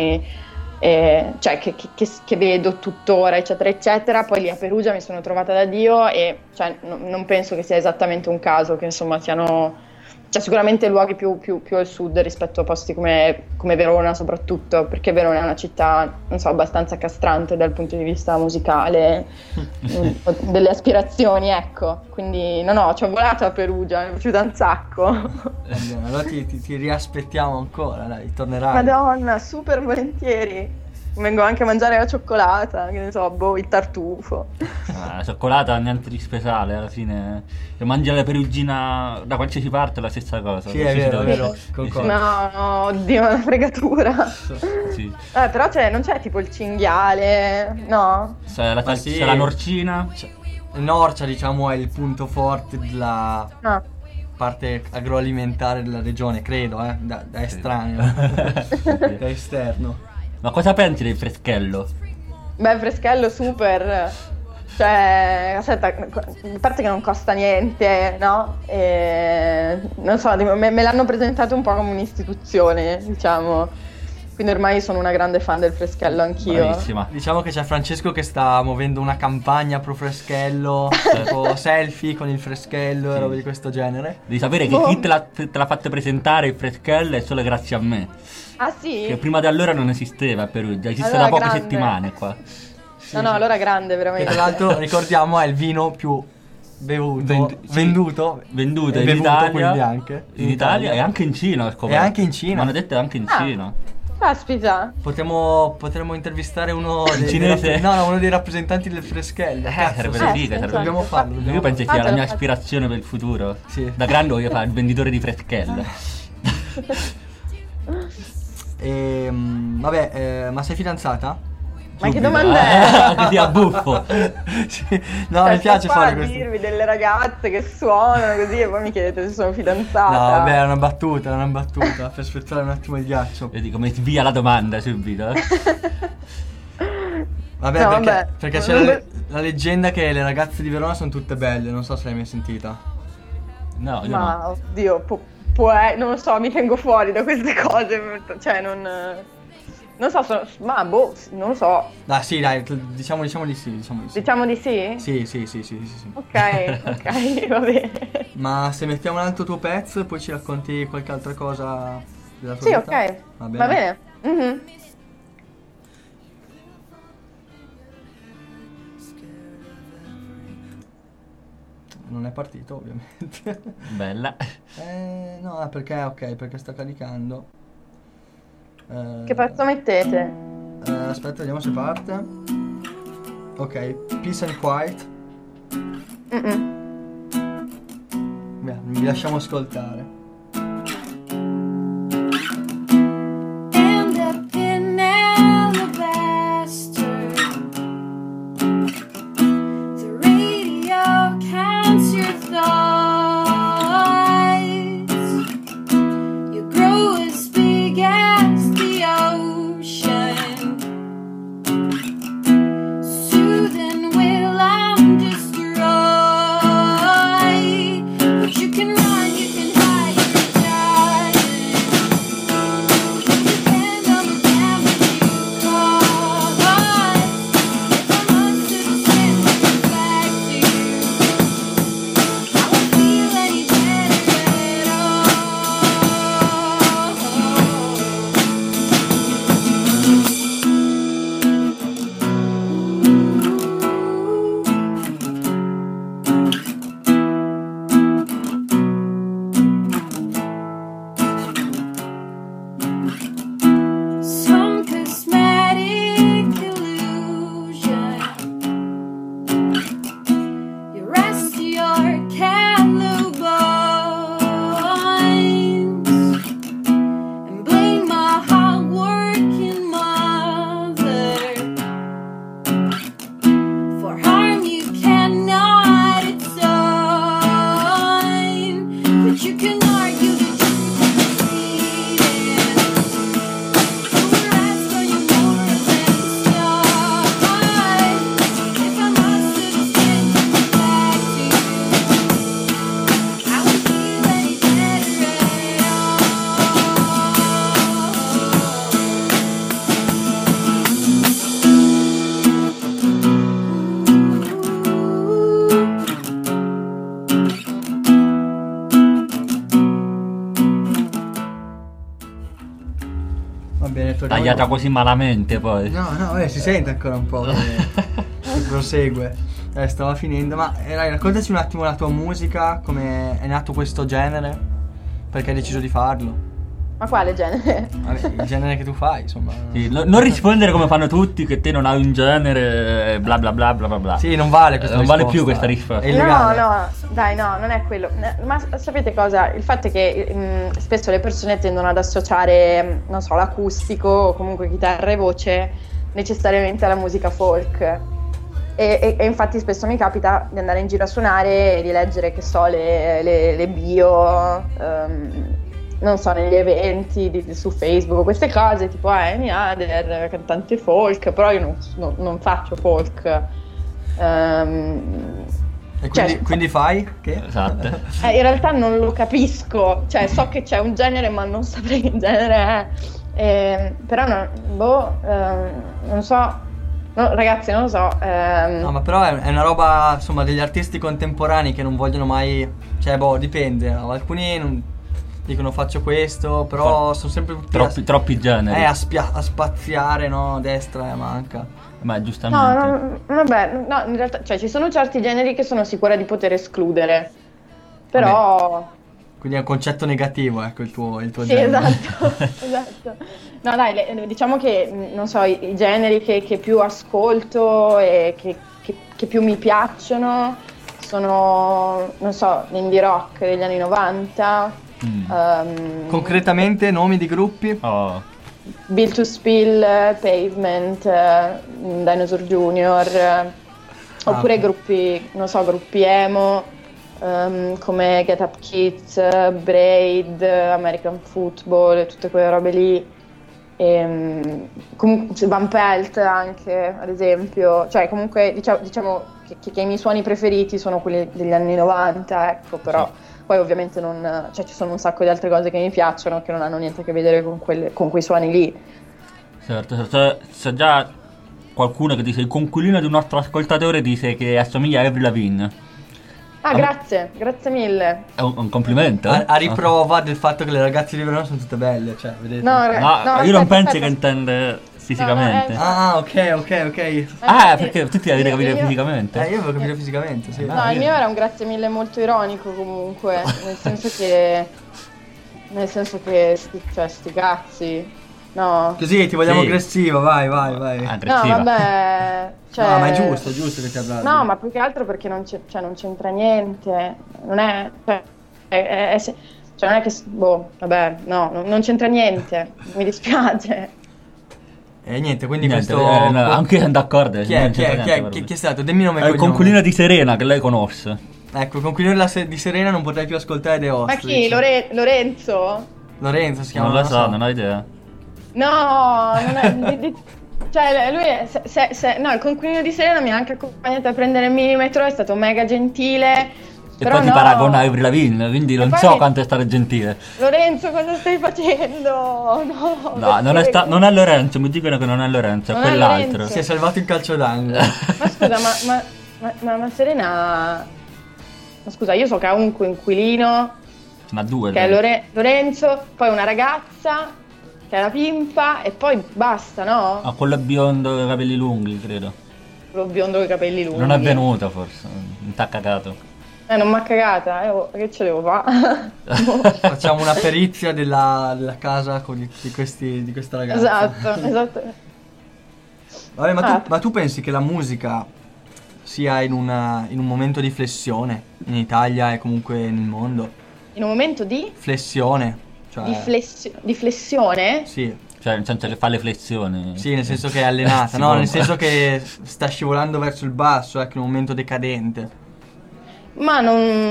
eh, cioè, che, che- che- che vedo tuttora, eccetera, eccetera. Poi lì a Perugia mi sono trovata da Dio e, cioè, no- non penso che sia esattamente un caso che, insomma, siano. Cioè, sicuramente luoghi più, più- più al sud rispetto a posti come, come Verona, soprattutto, perché Verona è una città, non so, abbastanza castrante dal punto di vista musicale, mm, o delle aspirazioni, ecco. Quindi, no, no, ci ho volato a Perugia, mi è piaciuta un sacco.
Va bene, allora ti, ti- ti riaspettiamo ancora, dai, tornerai.
Madonna, super volentieri. Vengo anche a mangiare la cioccolata, che ne so, boh, il tartufo.
Ah, la cioccolata niente di speciale alla fine. Se mangi la perugina da qualsiasi parte è la stessa cosa.
Sì, è vero, è vero,
Sì,
concordo.
No, no, oddio, una fregatura.
sì.
Eh, però c'è, non c'è tipo il cinghiale, no?
C'è la,
Ma sì.
c'è la norcina.
Norcia, diciamo, è il punto forte della
No.
parte agroalimentare della regione, credo, eh, da, da estraneo, da esterno.
Ma cosa pensi del freschello?
Beh, freschello super. Cioè, aspetta, a parte che non costa niente, no? E, non so, me, me l'hanno presentato un po' come un'istituzione, diciamo. Quindi ormai sono una grande fan del freschello anch'io.
Bravissima.
Diciamo che c'è Francesco che sta muovendo una campagna pro freschello, tipo selfie con il freschello e robe di questo genere.
Devi sapere che
Boh.
chi te l'ha, te l'ha fatto presentare il freschello è solo grazie a me.
Ah sì?
Che prima di allora non esisteva a Perugia, esiste
Allora,
da poche
grande.
settimane qua.
No, no, allora grande,
Che
veramente.
tra l'altro, ricordiamo, è il vino più bevuto,
Vend- sì.
venduto,
Venduto
e
in
bevuto,
Italia,
quindi anche
in Italia e anche in Cina ho scoperto.
E anche in Cina.
Mi hanno detto anche in
Ah.
Cina.
Caspita.
Potremmo, potremmo intervistare uno dei,
cinese?
dei rapp- no, no, uno dei rappresentanti del freschello.
Eh,
Cazzo,
sarebbe
sì.
da figa,
sì,
sarebbe-
sì.
Dobbiamo farlo. dobbiamo
Io penso che sia la
Fatelo,
mia
fatelo.
ispirazione per il futuro.
Sì.
Da grande voglio fare il venditore di freschello.
Ehm, vabbè, eh, ma sei fidanzata?
Ma che
Subito.
domanda è?
Eh, che sia buffo.
Sì. No,
Cioè,
mi piace
sto qua
fare
a
questo.
dirvi delle ragazze che suonano così e poi mi chiedete se sono fidanzata.
No, vabbè, è una battuta, è una battuta per spezzare un attimo il ghiaccio.
Vedi come svia la domanda subito.
Vabbè,
No,
perché,
vabbè.
perché c'è la, le- la leggenda che le ragazze di Verona sono tutte belle, non so se l'hai mai sentita.
No, io
Ma
no.
oddio, può, può è- non lo so, mi tengo fuori da queste cose, cioè non. Non so, sono, ma boh, non lo so.
Dai, sì, dai, diciamo, diciamo di sì, diciamo di sì.
Diciamo di sì?
Sì, sì, sì, sì, sì, sì.
Ok, ok, va bene.
Ma se mettiamo un altro tuo pezzo e poi ci racconti qualche altra cosa della tua
Sì,
vita?
ok.
Va bene.
Va bene. Mhm.
Non è partito, ovviamente.
Bella.
eh, no, perché, ok, perché sta caricando. Eh,
Che pezzo mettete?
eh, aspetta, vediamo se parte. Ok, Peace and Quiet.
Mm-mm.
Beh, vi lasciamo ascoltare.
And up in alabaster, the radio counts your thoughts. You grow as big as the ocean, soothing will undestroy. But you can run, you can hide.
tagliata così malamente poi.
No, no, vabbè, si sente ancora un po' che, che prosegue. Eh, stava finendo, ma eh, dai, raccontaci un attimo la tua musica, come è nato questo genere, perché hai deciso di farlo.
Ma quale genere?
Vabbè, il genere che tu fai, insomma.
Sì, no- non rispondere come fanno tutti, che te non hai un genere, bla bla bla bla bla bla.
Sì, non vale questa
Eh, non vale più
risposta.
questa risposta.
È
No,
illegale.
no, dai, no, non è quello. Ne- Ma sapete cosa? Il fatto è che mh, spesso le persone tendono ad associare, mh, non so, l'acustico o comunque chitarra e voce necessariamente alla musica folk. E, e- e infatti spesso mi capita di andare in giro a suonare e di leggere, che so, le, le- le bio, ehm, non so, negli eventi di- di- su Facebook, queste cose tipo eh, Amy Hader, cantante folk, però io non, non- non faccio folk. Ehm,
E quindi,
cioè,
quindi fai? Che?
Esatto.
eh, in realtà non lo capisco, cioè so che c'è un genere ma non saprei che genere è. Ehm, però no, boh, ehm, non so, no, ragazzi non lo so. ehm,
No, ma però è, è una roba, insomma, degli artisti contemporanei che non vogliono mai. Cioè, boh, dipende. No? Alcuni non- dicono faccio questo, però sono sempre tutti
Troppi,
a,
troppi generi.
eh, a, spia- a spaziare, no? A destra e manca.
Ma
No,
giustamente.
no, vabbè, no, in realtà, cioè ci sono certi generi che sono sicura di poter escludere, però
Quindi è un concetto negativo, ecco, il tuo, il tuo
sì,
genere.
esatto, esatto. No, dai, le- diciamo che, mh, non so, i, i generi che, che più ascolto e che, che- che più mi piacciono sono, non so, l'indie rock degli anni novanta,
Mm.
ehm,
Concretamente, nomi di gruppi?
Oh.
Bill to Spill, Pavement, eh, Dinosaur Junior, eh, oppure
ok.
gruppi, non so, gruppi emo, ehm, come Get Up Kids, eh, Braid, American Football e tutte quelle robe lì. Ehm, comunque Van Pelt anche, ad esempio, cioè comunque diciamo, diciamo che, che- che i miei suoni preferiti sono quelli degli anni novanta, ecco, però poi ovviamente non, cioè ci sono un sacco di altre cose che mi piacciono che non hanno niente a che vedere con, quelle, con quei suoni lì.
Certo, certo. C'è, c'è già qualcuno che dice il conquilino di un nostro ascoltatore dice che assomiglia a Avril Lavigne.
Ah,
Ah,
grazie, grazie mille.
È un, un complimento?
A, a riprova del fatto che le ragazze di Verona sono tutte belle, cioè, vedete?
No,
No,
ra- no,
io non
aspetta,
penso
aspetta.
che intende fisicamente.
No, no,
Ah, ok, ok, ok.
Ah,
sì.
perché tutti avete
Io-
capito
io-
fisicamente?
Eh, io avevo capito fisicamente, sì.
No, il mio era un grazie mille molto ironico comunque, nel senso che, nel senso che, sti, cioè, sti cazzi, no.
Così ti vogliamo
Sì.
aggressivo, vai, vai, vai.
No,
Aggressiva.
vabbè, cioè...
No, ma è giusto, è giusto che ti arrabbi.
No, ma più che altro perché non, c'è- cioè, non c'entra niente, non è, cioè, è- è- è se- cioè, non è che, s- boh, vabbè, no, non, non c'entra niente, mi dispiace.
E niente, quindi
Niente,
questo...
eh, no, anche io sono d'accordo.
Chi è,
non
chi,
c'entra
è, chi,
niente
è,
per
chi,
lui.
chi è stato? Dimmi nome e
È il
cognome.
conquilino di Serena che lei conosce.
Ecco, il conquilino della Se- di Serena non potrai più ascoltare The
Ma
Ostrich.
chi? Lore- Lorenzo?
Lorenzo si chiama,
Non lo so, non ho idea.
No, non è, di- di- cioè lui è, se, se- se- no, il conquilino di Serena mi ha anche accompagnato a prendere il mini metro, è stato mega gentile.
E
Però
poi ti
no.
paragona a Avril Lavigne, quindi non
poi-
so quanto è stato gentile.
Lorenzo, cosa stai facendo? No,
No, non è, sta- non è Lorenzo, mi dicono che non è Lorenzo, è
Non è
quell'altro.
Lorenzo.
Si è salvato in calcio d'angolo.
Ma scusa, ma, ma, ma, ma- ma Serena... Ma scusa, io so che ha un coinquilino,
Ce n'ha due.
che è
lei.
Lore- Lorenzo, poi una ragazza, che è la pimpa, e poi basta, no?
Ah, quello biondo con i capelli lunghi, credo.
Quello biondo con i capelli lunghi.
Non è venuto forse, non t'ha cagato.
Eh, non mi ha cagata, eh, oh, che ce devo fare?
Facciamo una perizia della, della casa con i- di, questi, di questa ragazza.
Esatto, esatto.
Vabbè, ma tu,
Ah.
ma tu pensi che la musica sia in, una- in un momento di flessione in Italia e comunque nel mondo?
In un momento di,
Flessione, cioè...
di, flessio- di flessione?
Sì,
Cioè, nel senso che fa le flessioni.
sì, nel senso che è allenata,
Si
no?
muove.
Nel senso che sta scivolando verso il basso, ecco, in un momento decadente.
Ma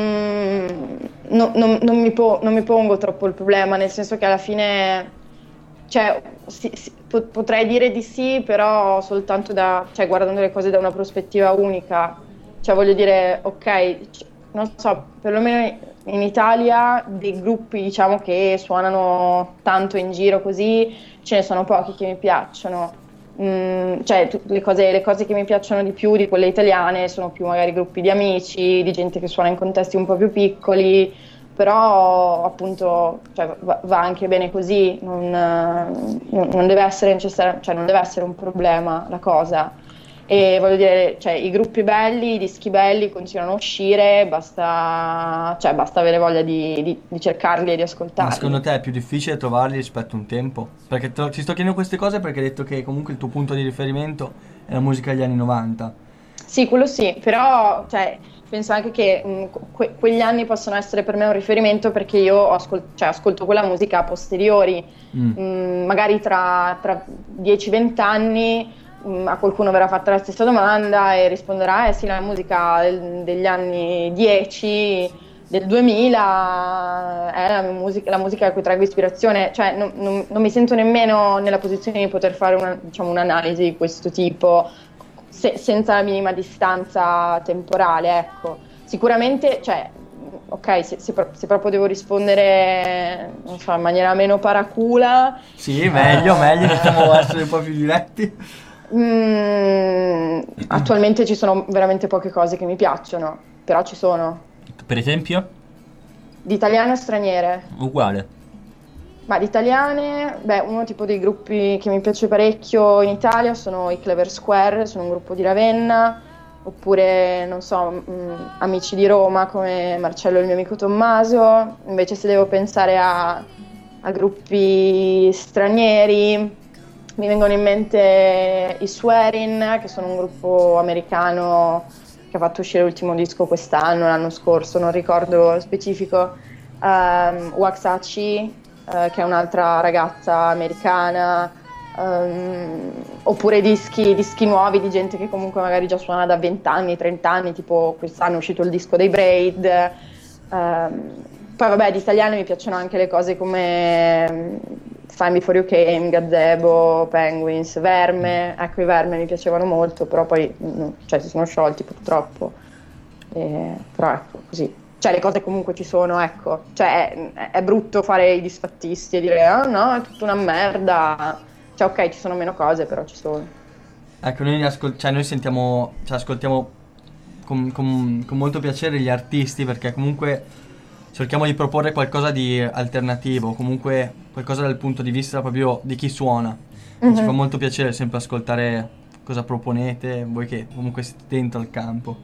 non, non- non- non mi po- non mi pongo troppo il problema, nel senso che alla fine, cioè, sì- sì, po- potrei dire di sì, però soltanto da, cioè, guardando le cose da una prospettiva unica. Cioè, voglio dire, ok, c- non so, perlomeno in Italia dei gruppi, diciamo, che suonano tanto in giro così, ce ne sono pochi che mi piacciono. Mm, cioè, tu- le cose, le cose che mi piacciono di più di quelle italiane sono più magari gruppi di amici, di gente che suona in contesti un po' più piccoli, però appunto cioè, va, va anche bene così, non, non- non deve essere necessario, cioè non deve essere un problema la cosa. E voglio dire, cioè, i gruppi belli, i dischi belli continuano a uscire, basta, cioè, basta avere voglia di, di- di cercarli e di
Ma
ascoltarli.
secondo te è più difficile trovarli rispetto a un tempo? Perché te- ti sto chiedendo queste cose perché hai detto che comunque il tuo punto di riferimento è la musica degli anni novanta.
Sì, quello sì, però cioè, penso anche che mh, que- quegli anni possono essere per me un riferimento perché io ho ascol- cioè, ascolto quella musica a posteriori.
Mm.
Mh, magari tra, tra dieci venti anni mh, a qualcuno verrà fatta la stessa domanda e risponderà, eh sì, la musica del- degli anni dieci, del duemila è la, mia musica, la musica a cui traggo ispirazione, cioè non, non- non mi sento nemmeno nella posizione di poter fare una- diciamo, un'analisi di questo tipo se- senza la minima distanza temporale, ecco. Sicuramente, cioè, ok, se, se pro- se proprio devo rispondere, non so, in maniera meno paracula,
Sì, meglio, meglio, iniziamo a essere un po' più diretti.
mm, attualmente ci sono veramente poche cose che mi piacciono, però ci sono.
Per esempio?
Di italiane o straniere?
Uguale.
Ma di italiane, beh, uno tipo dei gruppi che mi piace parecchio in Italia sono i Clever Square, sono un gruppo di Ravenna, oppure, non so, mh, amici di Roma come Marcello e il mio amico Tommaso. Invece se devo pensare a, a gruppi stranieri, mi vengono in mente i Swearing, che sono un gruppo americano che ha fatto uscire l'ultimo disco quest'anno, l'anno scorso, non ricordo specifico, um, Waxahachie, eh, che è un'altra ragazza americana, ehm, oppure dischi, dischi nuovi di gente che comunque magari già suona da venti anni, trenta anni, tipo quest'anno è uscito il disco dei Braid. Ehm, poi vabbè, di italiane mi piacciono anche le cose come mm, Time Before You Came, Gazebo, Penguins, Verme. Ecco, i Verme mi piacevano molto, però poi mm, cioè, si sono sciolti purtroppo. Eh, però ecco, così. Cioè le cose comunque ci sono, ecco. Cioè è, è brutto fare i disfattisti e dire ah no, è tutta una merda. Cioè ok, ci sono meno cose, però ci sono.
Ecco, noi, ascol- cioè, noi sentiamo, cioè, ascoltiamo con, con- con molto piacere gli artisti perché comunque cerchiamo di proporre qualcosa di alternativo, comunque qualcosa dal punto di vista proprio di chi suona.
Mhm.
Ci fa molto piacere sempre ascoltare cosa proponete, voi che comunque siete dentro al campo.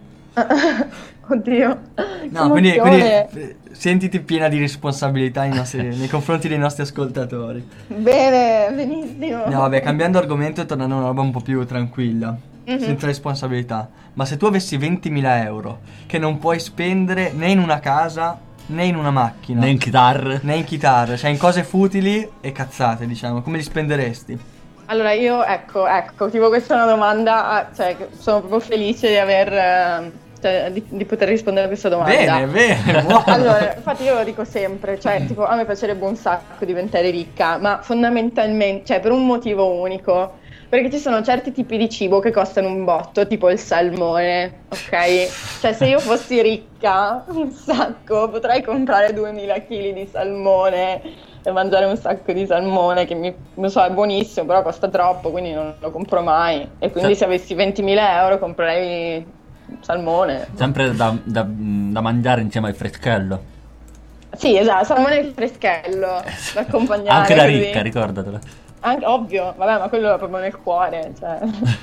Oddio.
No, quindi,
che
quindi
emozione.
eh, sentiti piena di responsabilità nei, nostri- nei confronti dei nostri ascoltatori.
Bene, benissimo.
No, vabbè, cambiando argomento e tornando a una roba un po' più tranquilla,
Mhm.
senza responsabilità. Ma se tu avessi ventimila euro che non puoi spendere né in una casa né in una macchina,
Né in chitarre.
né in chitarra, cioè in cose futili e cazzate, diciamo, come li spenderesti?
Allora io, ecco, ecco, tipo questa è una domanda, ah, cioè che sono proprio felice di aver, eh, cioè, di, di poter rispondere a questa domanda.
Bene, bene, buono.
Allora, infatti io lo dico sempre, cioè, tipo, a me piacerebbe un sacco diventare ricca, ma fondamentalmente, cioè, per un motivo unico, perché ci sono certi tipi di cibo che costano un botto, tipo il salmone, ok? Cioè, se io fossi ricca, un sacco, potrei comprare duemila chili di salmone e mangiare un sacco di salmone, che mi, non so, è buonissimo, però costa troppo, quindi non lo compro mai. E quindi
Sì.
se avessi ventimila euro comprerei salmone.
Sempre da, da- da mangiare insieme al freschello.
Sì, esatto, salmone e freschello da accompagnare.
Anche da
così.
ricca, ricordatelo.
Anche, ovvio, vabbè, ma quello è proprio nel cuore, cioè.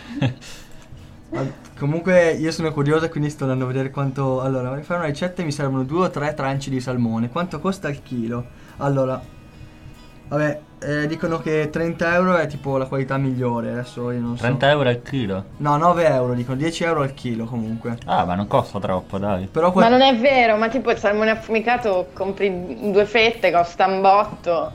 Ma comunque io sono curioso e quindi sto andando a vedere quanto... Allora, vorrei fare una ricetta e mi servono due o tre tranci di salmone. Quanto costa il chilo? Allora, vabbè, eh, dicono che trenta euro è tipo la qualità migliore, adesso io non so.
trenta euro al chilo.
No, nove euro, dicono dieci euro al chilo comunque.
Ah, ma non costa troppo, dai.
Però que-
Ma non è vero, ma tipo il salmone affumicato compri due fette, costa un botto.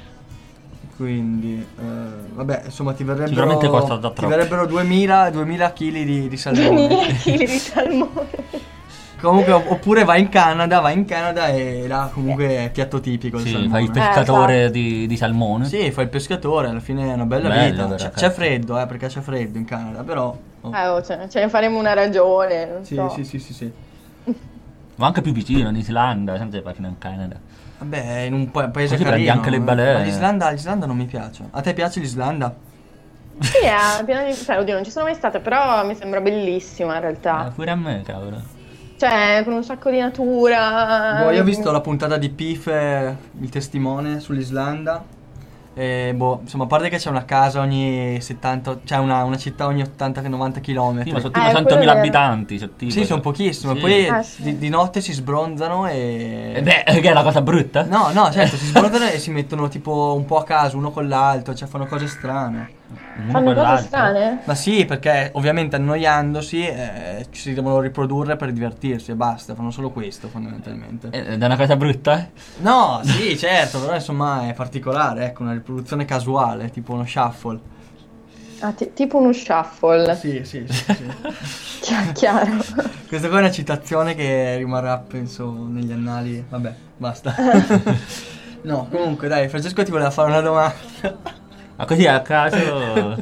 Quindi, eh, vabbè, insomma ti verrebbero...
Sicuramente costa da
Ti
troppo.
verrebbero duemila chili di, di
duemila
salmone.
chili di salmone.
Comunque, opp- oppure vai in Canada, vai in Canada e là comunque è piatto tipico il
Sì,
salmone.
fai il
Eh,
pescatore
esatto.
di, di salmone.
Sì, fai il pescatore, alla fine è una bella
Bello,
vita.
però,
C'è,
cazzo.
c'è freddo, eh, perché c'è freddo in Canada, però... oh.
Eh, oh, ce, ce ne faremo una ragione, non
Sì,
so.
sì, sì, sì, sì.
Ma anche più vicino, in Islanda, senza che fino in Canada.
Vabbè, in un pa- paese
Così prendi
carino.
anche le
eh.
balene.
Ma l'Islanda, l'Islanda non mi piace. A te piace l'Islanda?
Sì, è pieno di... Cioè, oddio, non ci sono mai stata, però mi sembra bellissima in realtà.
Eh, pure a me, cavolo.
Cioè, con un sacco di natura.
Boh, io ho visto la puntata di Pif, eh, il testimone sull'Islanda. E boh, insomma, a parte che c'è una casa ogni settanta, cioè una, una città ogni ottanta novanta chilometri.
Sì, ma sono
Eh,
tipo centomila
quello è-
abitanti. Sono tipo,
Sì, sono pochissime.
Sì.
Poi
Eh, sì.
di, di notte si sbronzano e.
Eh beh, che è la cosa brutta?
No, no, certo, si sbronzano e si mettono tipo un po' a caso uno con l'altro, cioè fanno cose strane.
Uno
Fanno
con
cose
l'altro.
strane?
Ma sì, perché ovviamente annoiandosi eh, ci si devono riprodurre per divertirsi e basta, fanno solo questo fondamentalmente.
Ed è una cosa brutta?
No, sì, certo, però insomma è particolare, ecco, una riproduzione casuale, tipo uno shuffle.
Ah, ti- tipo uno shuffle.
Sì, sì, sì, sì.
Chi- Chiaro.
Questa qua è una citazione che rimarrà, penso, negli annali. Vabbè, basta. No, comunque, dai, Francesco ti voleva fare una domanda.
Ma così a caso...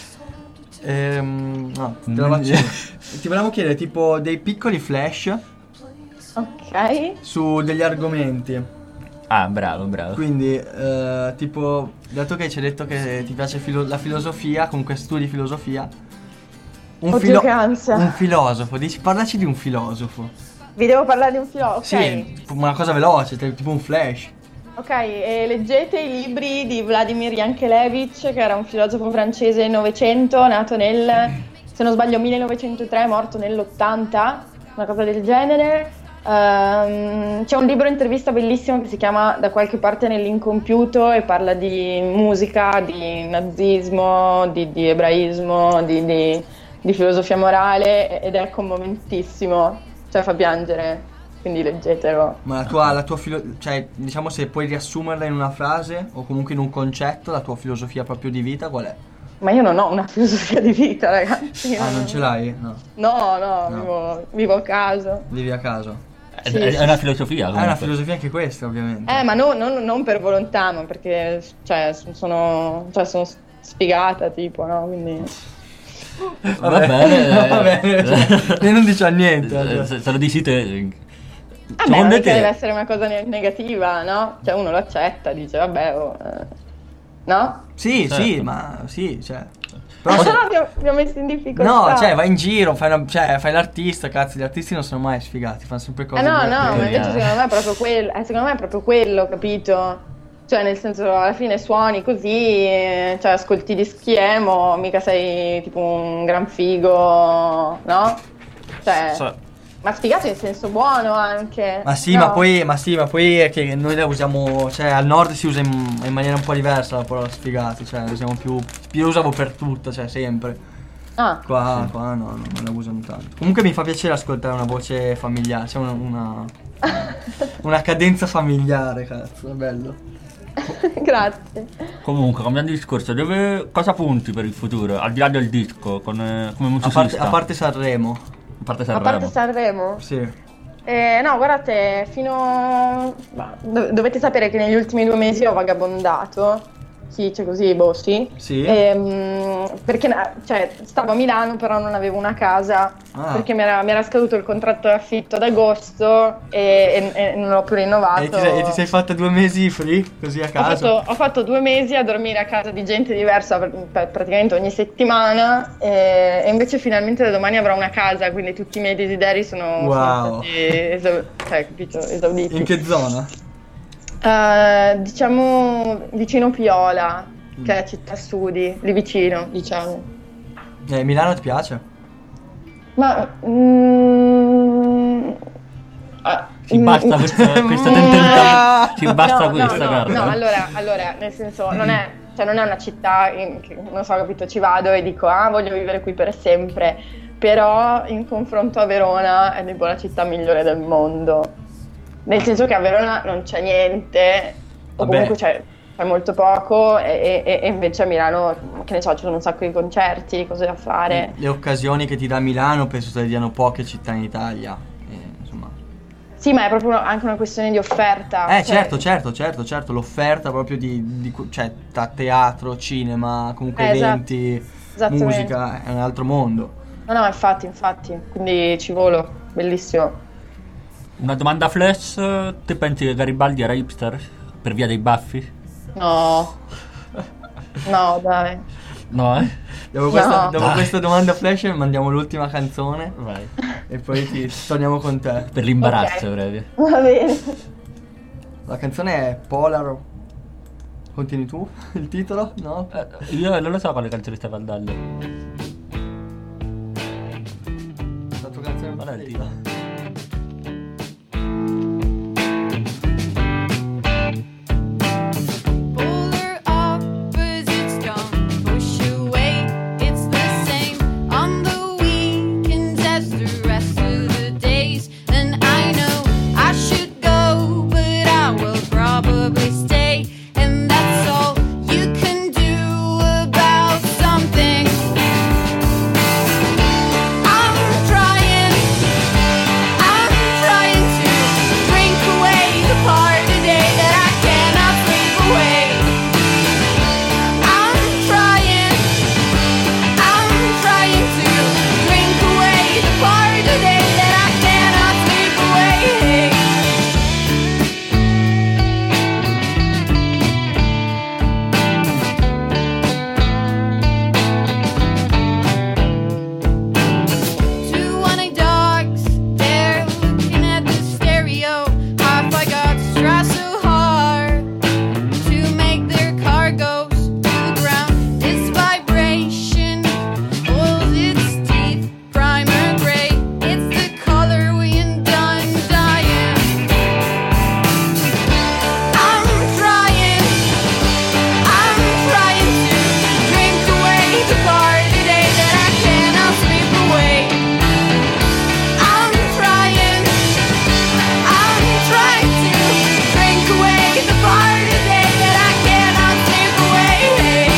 Ehm, no, te la faccio io. Ti volevamo chiedere tipo dei piccoli flash
Ok.
su degli argomenti.
Ah, bravo, bravo.
Quindi, eh, tipo, dato che ci hai detto che ti piace filo- la filosofia, comunque studi filosofia. Un,
Oddio, che ansia.
un filosofo, dici, parlaci di un filosofo.
Vi devo parlare di un filosofo. Ok.
Sì, una cosa veloce, te- tipo un flash.
Ok, e leggete i libri di Vladimir Yankelevich, che era un filosofo francese del Novecento, nato nel, se non sbaglio, millenovecentotre, morto nell'ottanta, una cosa del genere. Ehm, c'è un libro intervista bellissimo che si chiama Da qualche parte nell'incompiuto e parla di musica, di nazismo, di, di ebraismo, di, di- di filosofia morale ed è commomentissimo, cioè fa piangere, quindi leggetelo.
Ma la tua, la tua filo- cioè, diciamo se puoi riassumerla in una frase o comunque in un concetto, la tua filosofia proprio di vita qual è?
Ma io non ho una filosofia di vita, ragazzi.
Ah, non ce l'hai? No,
No, no,
No.
Vivo, vivo a caso.
vivi a caso.
È,
Sì,
è-
sì.
è una filosofia
Ah, è
comunque.
una filosofia anche questa, ovviamente.
Eh, ma no- non, non per volontà, ma perché cioè, sono, cioè, sono sfigata, tipo, no? Quindi...
Va bene.
Va bene, cioè, io non dice niente.
Eh,
cioè.
Se, se lo dici te...
Vabbè, non
Secondo
è che deve
te...
essere una cosa ne- negativa, no? Cioè uno lo accetta, dice, vabbè, oh, eh. no?
Sì,
Certo.
sì, ma sì, cioè. Però
Ma
se-
no, mi ho, mi ho messo in difficoltà.
no, cioè, vai in giro, fai, una- cioè, fai l'artista, cazzo, gli artisti non sono mai sfigati, fanno sempre cose
Eh no, no,
divertenti.
ma invece
eh.
secondo me è proprio quello, eh, secondo me è proprio quello, capito? Cioè, nel senso, alla fine suoni così, eh, cioè, ascolti dischi emo, mica sei tipo un gran figo, no? Cioè,
So-
ma sfigato in senso buono anche.
Ma sì,
no?
ma poi, ma sì, ma poi è che noi la usiamo, cioè al nord si usa in, in maniera un po' diversa la parola sfigati, cioè la usiamo più, io la usavo per tutto, cioè sempre.
Ah,
Qua, qua no, no, non la usano tanto. Comunque mi fa piacere ascoltare una voce familiare, cioè una, una, una cadenza familiare, cazzo, è bello.
grazie.
Comunque, cambiando discorso, dove, cosa punti per il futuro? Al di là del disco, con, eh, come
A
musicista?
parte, a parte Sanremo,
A parte
A
Sanremo.
parte Sanremo.
sì.
Eh, no, guardate, fino... ma dov- dovete sapere che negli ultimi due mesi ho vagabondato. Sì, c'è così, boh, sì.
Sì?
Ehm, perché, na- cioè, stavo a Milano, però non avevo una casa.
Ah.
Perché mi era, mi era scaduto il contratto d'affitto ad agosto e, e- e non l'ho più rinnovato.
E ti, sei- e ti sei fatta due mesi free, così a
Ho
caso?
fatto, ho fatto due mesi a dormire a casa di gente diversa per- per- praticamente ogni settimana e, e invece finalmente da domani avrò una casa, quindi tutti i miei desideri sono, sono
Wow.
stati esau- cioè, capito, esauditi.
In che zona?
Eh, diciamo vicino Piola,
Mm.
che è città studi, lì vicino, diciamo.
Eh, Milano ti piace?
Ma... mm, ah,
Ci
mm,
basta questa, questa tentennità. Ci basta
no,
questa,
no,
guarda.
no, allora, allora, nel senso, non è, cioè, non è una città in che, non so, capito, ci vado e dico, ah, voglio vivere qui per sempre, però in confronto a Verona è tipo la città migliore del mondo. Nel senso che a Verona non c'è niente, o
Vabbè.
comunque c'è, c'è molto poco, e, e- e invece a Milano, che ne so, ci sono un sacco di concerti, cose da fare.
Le occasioni che ti dà Milano penso te le diano poche città in Italia. Eh, insomma.
Sì, ma è proprio una- anche una questione di offerta.
Eh
cioè-
certo, certo, certo, certo, l'offerta proprio di, di cu- cioè tra teatro, cinema, comunque
Eh, esatto.
eventi,
Esattamente.
musica, è un altro mondo.
No, no, infatti, infatti, quindi ci volo, bellissimo.
Una domanda flash, te pensi che Garibaldi era hipster? Per via dei baffi?
No, no, dai.
No, eh?
Dopo, questa,
No.
dopo
Dai.
questa domanda flash mandiamo l'ultima canzone
Vai.
e poi ti torniamo con te.
Per l'imbarazzo
Ok.
proprio.
Va bene.
La canzone è Polar. Continui tu? Il titolo? No?
Eh, io non lo so quale canzone stai parlando.
La tua canzone
Qual è il
preferita?
titolo?
Polar opposites don't push away. It's the same on the weekends as the rest of the days. And I know I should go, but I will probably stay. And that's all you can do about something. I'm trying, I'm trying to drink away the part today that I cannot sleep away. I'm trying, I'm trying to drink away the part today that I cannot sleep away. Two one-eyed dogs, they're looking at the stereo. Hi-Fi gods try so hard to make their car go to the ground. This vibration holds its teeth, primer gray. It's the color we undone dying. I'm trying, I'm trying to drink away the part today that I cannot sleep away. I'm trying, I'm trying to drink away the part today that I cannot sleep away.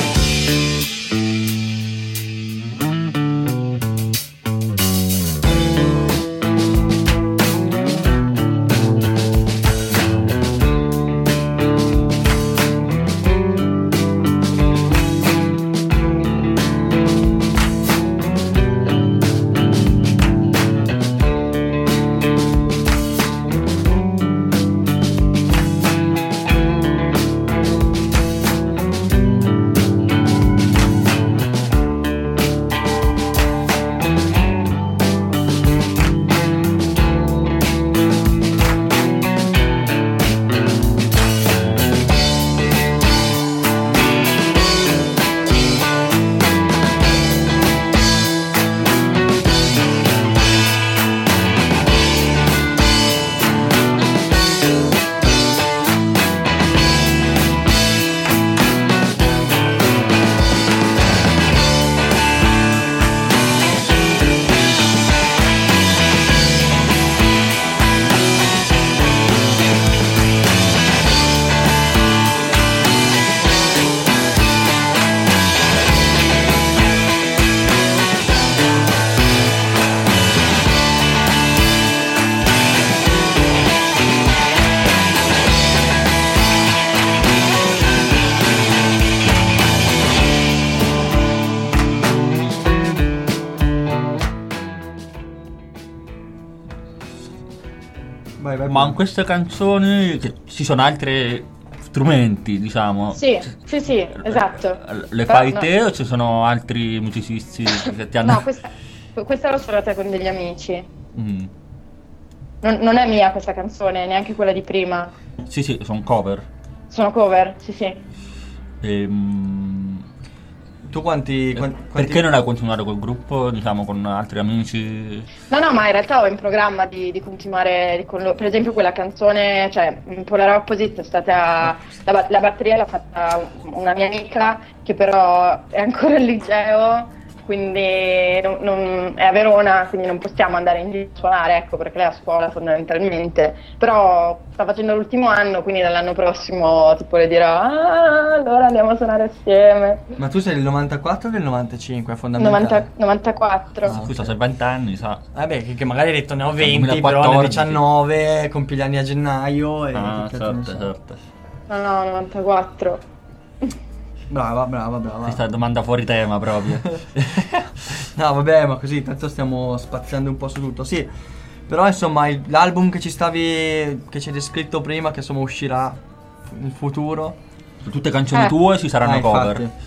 Vai, vai.
Ma in
pure.
queste canzoni che ci sono altri strumenti, diciamo.
Sì, sì, sì, esatto.
Le
Però
fai
no-
te o ci sono altri musicisti che ti hanno...
No, questa, questa l'ho suonata con degli amici.
Mm.
Non, non è mia questa canzone, neanche quella di prima.
Sì, sì, sono cover.
Sono cover, sì, sì.
Ehm,
Tu quanti, quan- quanti...
Perché non hai continuato col gruppo, diciamo, con altri amici?
No, no, ma in realtà ho in programma di, di continuare con lo- per esempio quella canzone, cioè Polar Opposite è stata la, ba- la batteria l'ha fatta una mia amica che però è ancora al liceo, quindi non- non- è a Verona, quindi non possiamo andare in giro a suonare, ecco, perché lei è a scuola fondamentalmente, però sta facendo l'ultimo anno, quindi dall'anno prossimo tipo le dirò ah, allora andiamo a suonare assieme.
Ma tu sei del novantaquattro o del novantacinque? È fondamentale.
novanta novantaquattro.
Ah.
Scusa, sei venti anni, sa.
Vabbè, che, che magari hai detto ne ho venti, però
duemilaquattordici.
ne ho diciannove, compi gli anni a gennaio e
Ah,
che cazzo ne
certo,
so.
certo.
No, no, novantaquattro.
Brava, brava, brava.
Questa domanda fuori tema proprio.
No, vabbè, ma così tanto stiamo spaziando un po' su tutto. Sì, però insomma il- l'album che ci stavi, che ci hai descritto prima, che insomma uscirà in futuro.
Tutte canzoni
Eh.
tue ci saranno
Ah,
cover.
infatti.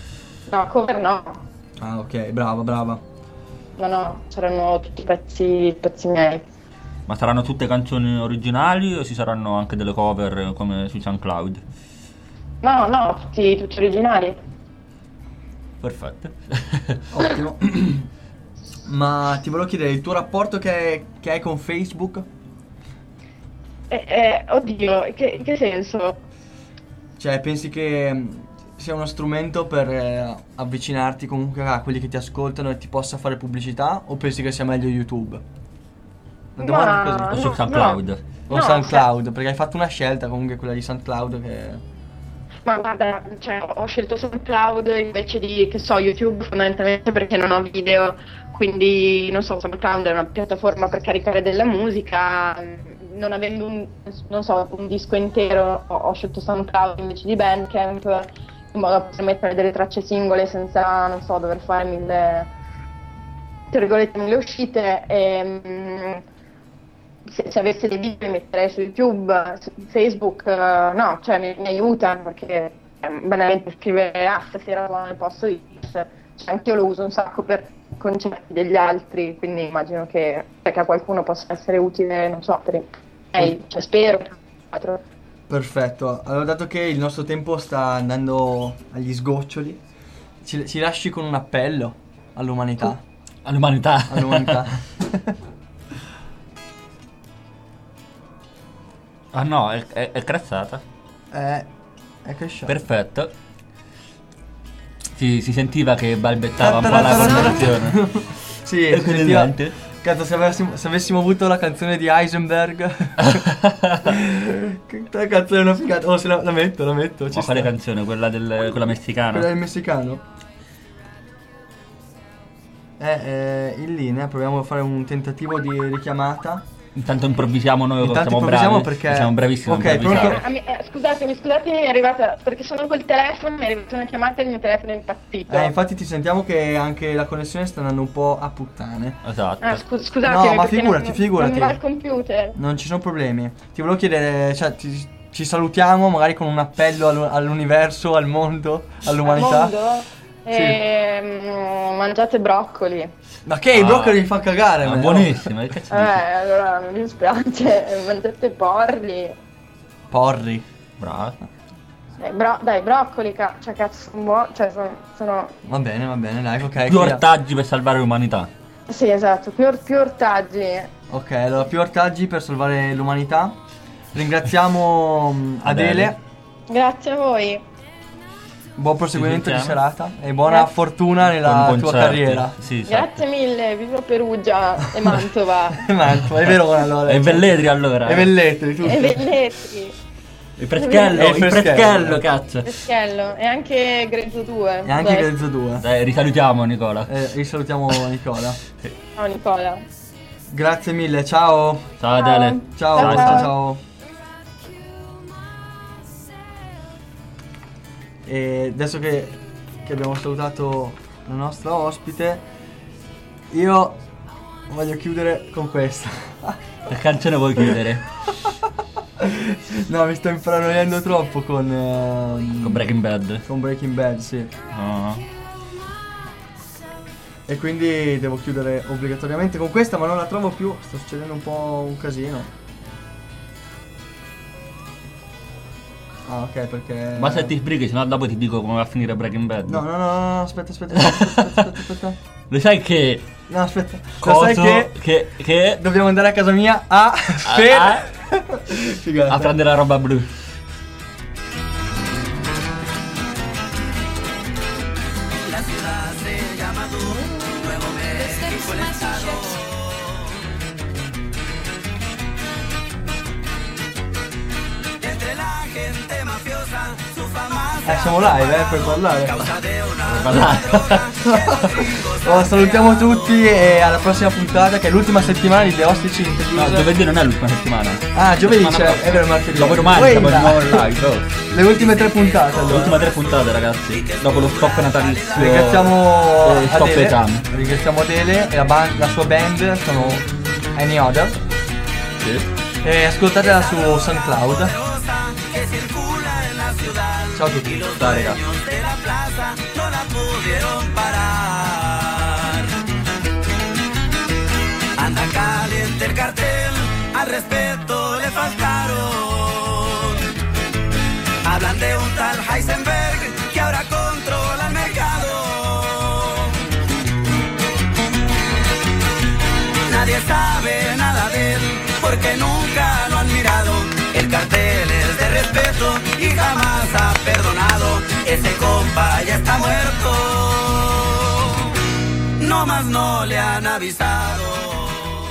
No, cover no.
Ah, ok, brava, brava.
No, no, saranno tutti pezzi, pezzi miei.
Ma saranno tutte canzoni originali o ci saranno anche delle cover come su SoundCloud?
No, no, tutti, tutti originali.
Perfetto.
Ottimo. Ma ti volevo chiedere il tuo rapporto che, che hai con Facebook?
Eh, eh, oddio, che, in che senso?
Cioè, pensi che mm, sia uno strumento per eh, avvicinarti comunque a quelli che ti ascoltano e ti possa fare pubblicità? O pensi che sia meglio YouTube? Una domanda
Ma-
così.
O su
no,
SoundCloud?
O
no,
SoundCloud, perché hai fatto una scelta comunque quella di SoundCloud che...
Ma guarda, cioè, ho scelto SoundCloud invece di, che so, YouTube fondamentalmente perché non ho video, quindi non so, SoundCloud è una piattaforma per caricare della musica, non avendo un, non so, un disco intero ho, ho scelto SoundCloud invece di Bandcamp, in modo da poter mettere delle tracce singole senza, non so, dover fare mille, tra virgolette, mille uscite e... mm, se, se avessi dei video li metterei su YouTube, su Facebook, eh, no, cioè mi, mi aiuta perché eh, banalmente scrivere ah stasera suono nel posto X, cioè anche io lo uso un sacco per concerti degli altri, quindi immagino che perché a qualcuno possa essere utile, non so, per i cioè spero. Altro.
Perfetto, allora dato che il nostro tempo sta andando agli sgoccioli, ci, ci lasci con un appello all'umanità.
All'umanità.
All'umanità.
Ah no, è, è, è crazzata.
Eh, è cresciuto.
Perfetto. Si, si sentiva che balbettava un po' la conversazione.
Sì,
E
si
quindi
sentiva-
niente.
Cazzo, se avessimo, se avessimo avuto la canzone di Heisenberg. Che cazzo è una figata. Oh, se la, la metto, la metto. Ci
Ma quale
sta.
canzone? Quella, del, quella messicana?
Quella del messicano. Eh, eh, in linea, proviamo a fare un tentativo di richiamata.
Intanto improvvisiamo noi,
Intanto
siamo
improvvisiamo
bravi.
perché-
Siamo bravissimi
Ok,
a improvvisare.
proprio-
Ah, mi- eh, scusatemi, scusatemi, è arrivata perché sono col telefono, mi è arrivata una chiamata e il mio telefono è impazzito.
Eh, infatti ti sentiamo che anche la connessione sta andando un po' a puttane.
Esatto.
Ah, scu- scusatemi,
No, ma
perché
figurati,
non,
figurati.
non mi va il computer.
Non ci sono problemi. Ti volevo chiedere, cioè, ti- ci salutiamo magari con un appello all'u- all'universo, al mondo, all'umanità.
Al mondo? Ehm, mangiate broccoli.
Ma che i
Ah.
broccoli mi fa cagare,
Ah,
me,
buonissimo, che cazzo
Eh,
dici?
allora mi dispiace, mangiate porli.
oh. Porri.
Bravo.
Dai, bro- dai, broccoli, ca- cioè cazzo, sono buoni, cioè sono, sono-
Va bene, va bene, dai, ok.
Più
chiudiamo.
ortaggi per salvare l'umanità.
sì, esatto, più, or- più ortaggi.
Ok, allora più ortaggi per salvare l'umanità. Ringraziamo mm, Adele.
Grazie a voi.
Buon proseguimento di
Ci sentiamo.
serata e buona
Grazie.
fortuna nella
Con
tua
concerti.
carriera.
Sì, sì.
Grazie mille, vivo Perugia e Mantova.
Manco, è Verona allora.
E Velletri allora.
E Velletri, tutto.
e Velletri,
Il freschello,
E
il
il freschello.
freschello, cazzo.
Peschello e anche Grezzo due.
E anche
Dai.
Grezzo due.
Dai, risalutiamo Nicola.
Eh, risalutiamo Nicola.
Ciao Nicola.
Grazie mille, ciao.
Ciao Adele.
Ciao,
Ciao,
ciao,
ciao.
ciao. E adesso che, che abbiamo salutato la nostra ospite, io voglio chiudere con questa.
Che canzone vuoi chiudere?
No, mi sto imparanoiando troppo con, ehm,
Con Breaking Bad.
con Breaking Bad, sì.
No.
E quindi devo chiudere obbligatoriamente con questa, ma non la trovo più. Sta succedendo un po' un casino. Ah, ok, perché...
Ma se ti sbrighi, sennò dopo ti dico come va a finire Breaking Bad.
No, no, no, no, no, aspetta, aspetta, aspetta, aspetta, aspetta, aspetta.
Lo sai che...
No, aspetta. Lo
Coso
sai che
che... che...
dobbiamo andare a casa mia a... per...
a-
Figata.
a prendere la roba blu.
Eh, siamo live, eh, puoi parlare.
Guardate.
Oh, salutiamo tutti e alla prossima puntata, che è l'ultima settimana di The Ostici in
No,
Telusa.
giovedì non è l'ultima settimana.
Ah, giovedì
Settimana
c'è,
prossima.
è vero, martedì.
Dopo domani siamo di
Quella.
nuovo live. oh.
Le ultime tre puntate,
Le
allora.
ultime tre puntate, ragazzi. Dopo lo stop natalizio.
Ringraziamo
eh, stop
Adele,
esame.
ringraziamo Adele e la, ban- la sua band sono Any Other.
Sì.
E ascoltatela su SoundCloud. Ciao a tutti.
Ciao ragazzi.
de la plaza, no la pudieron parar. Anda caliente el cartel, al respeto le faltaron. Hablan de un tal Heisenberg que ahora controla el mercado. Nadie sabe nada de él porque nunca lo han mirado. El cartel es de respeto y jamás ha perdonado. Ese compa ya está muerto, no más no le han avisado.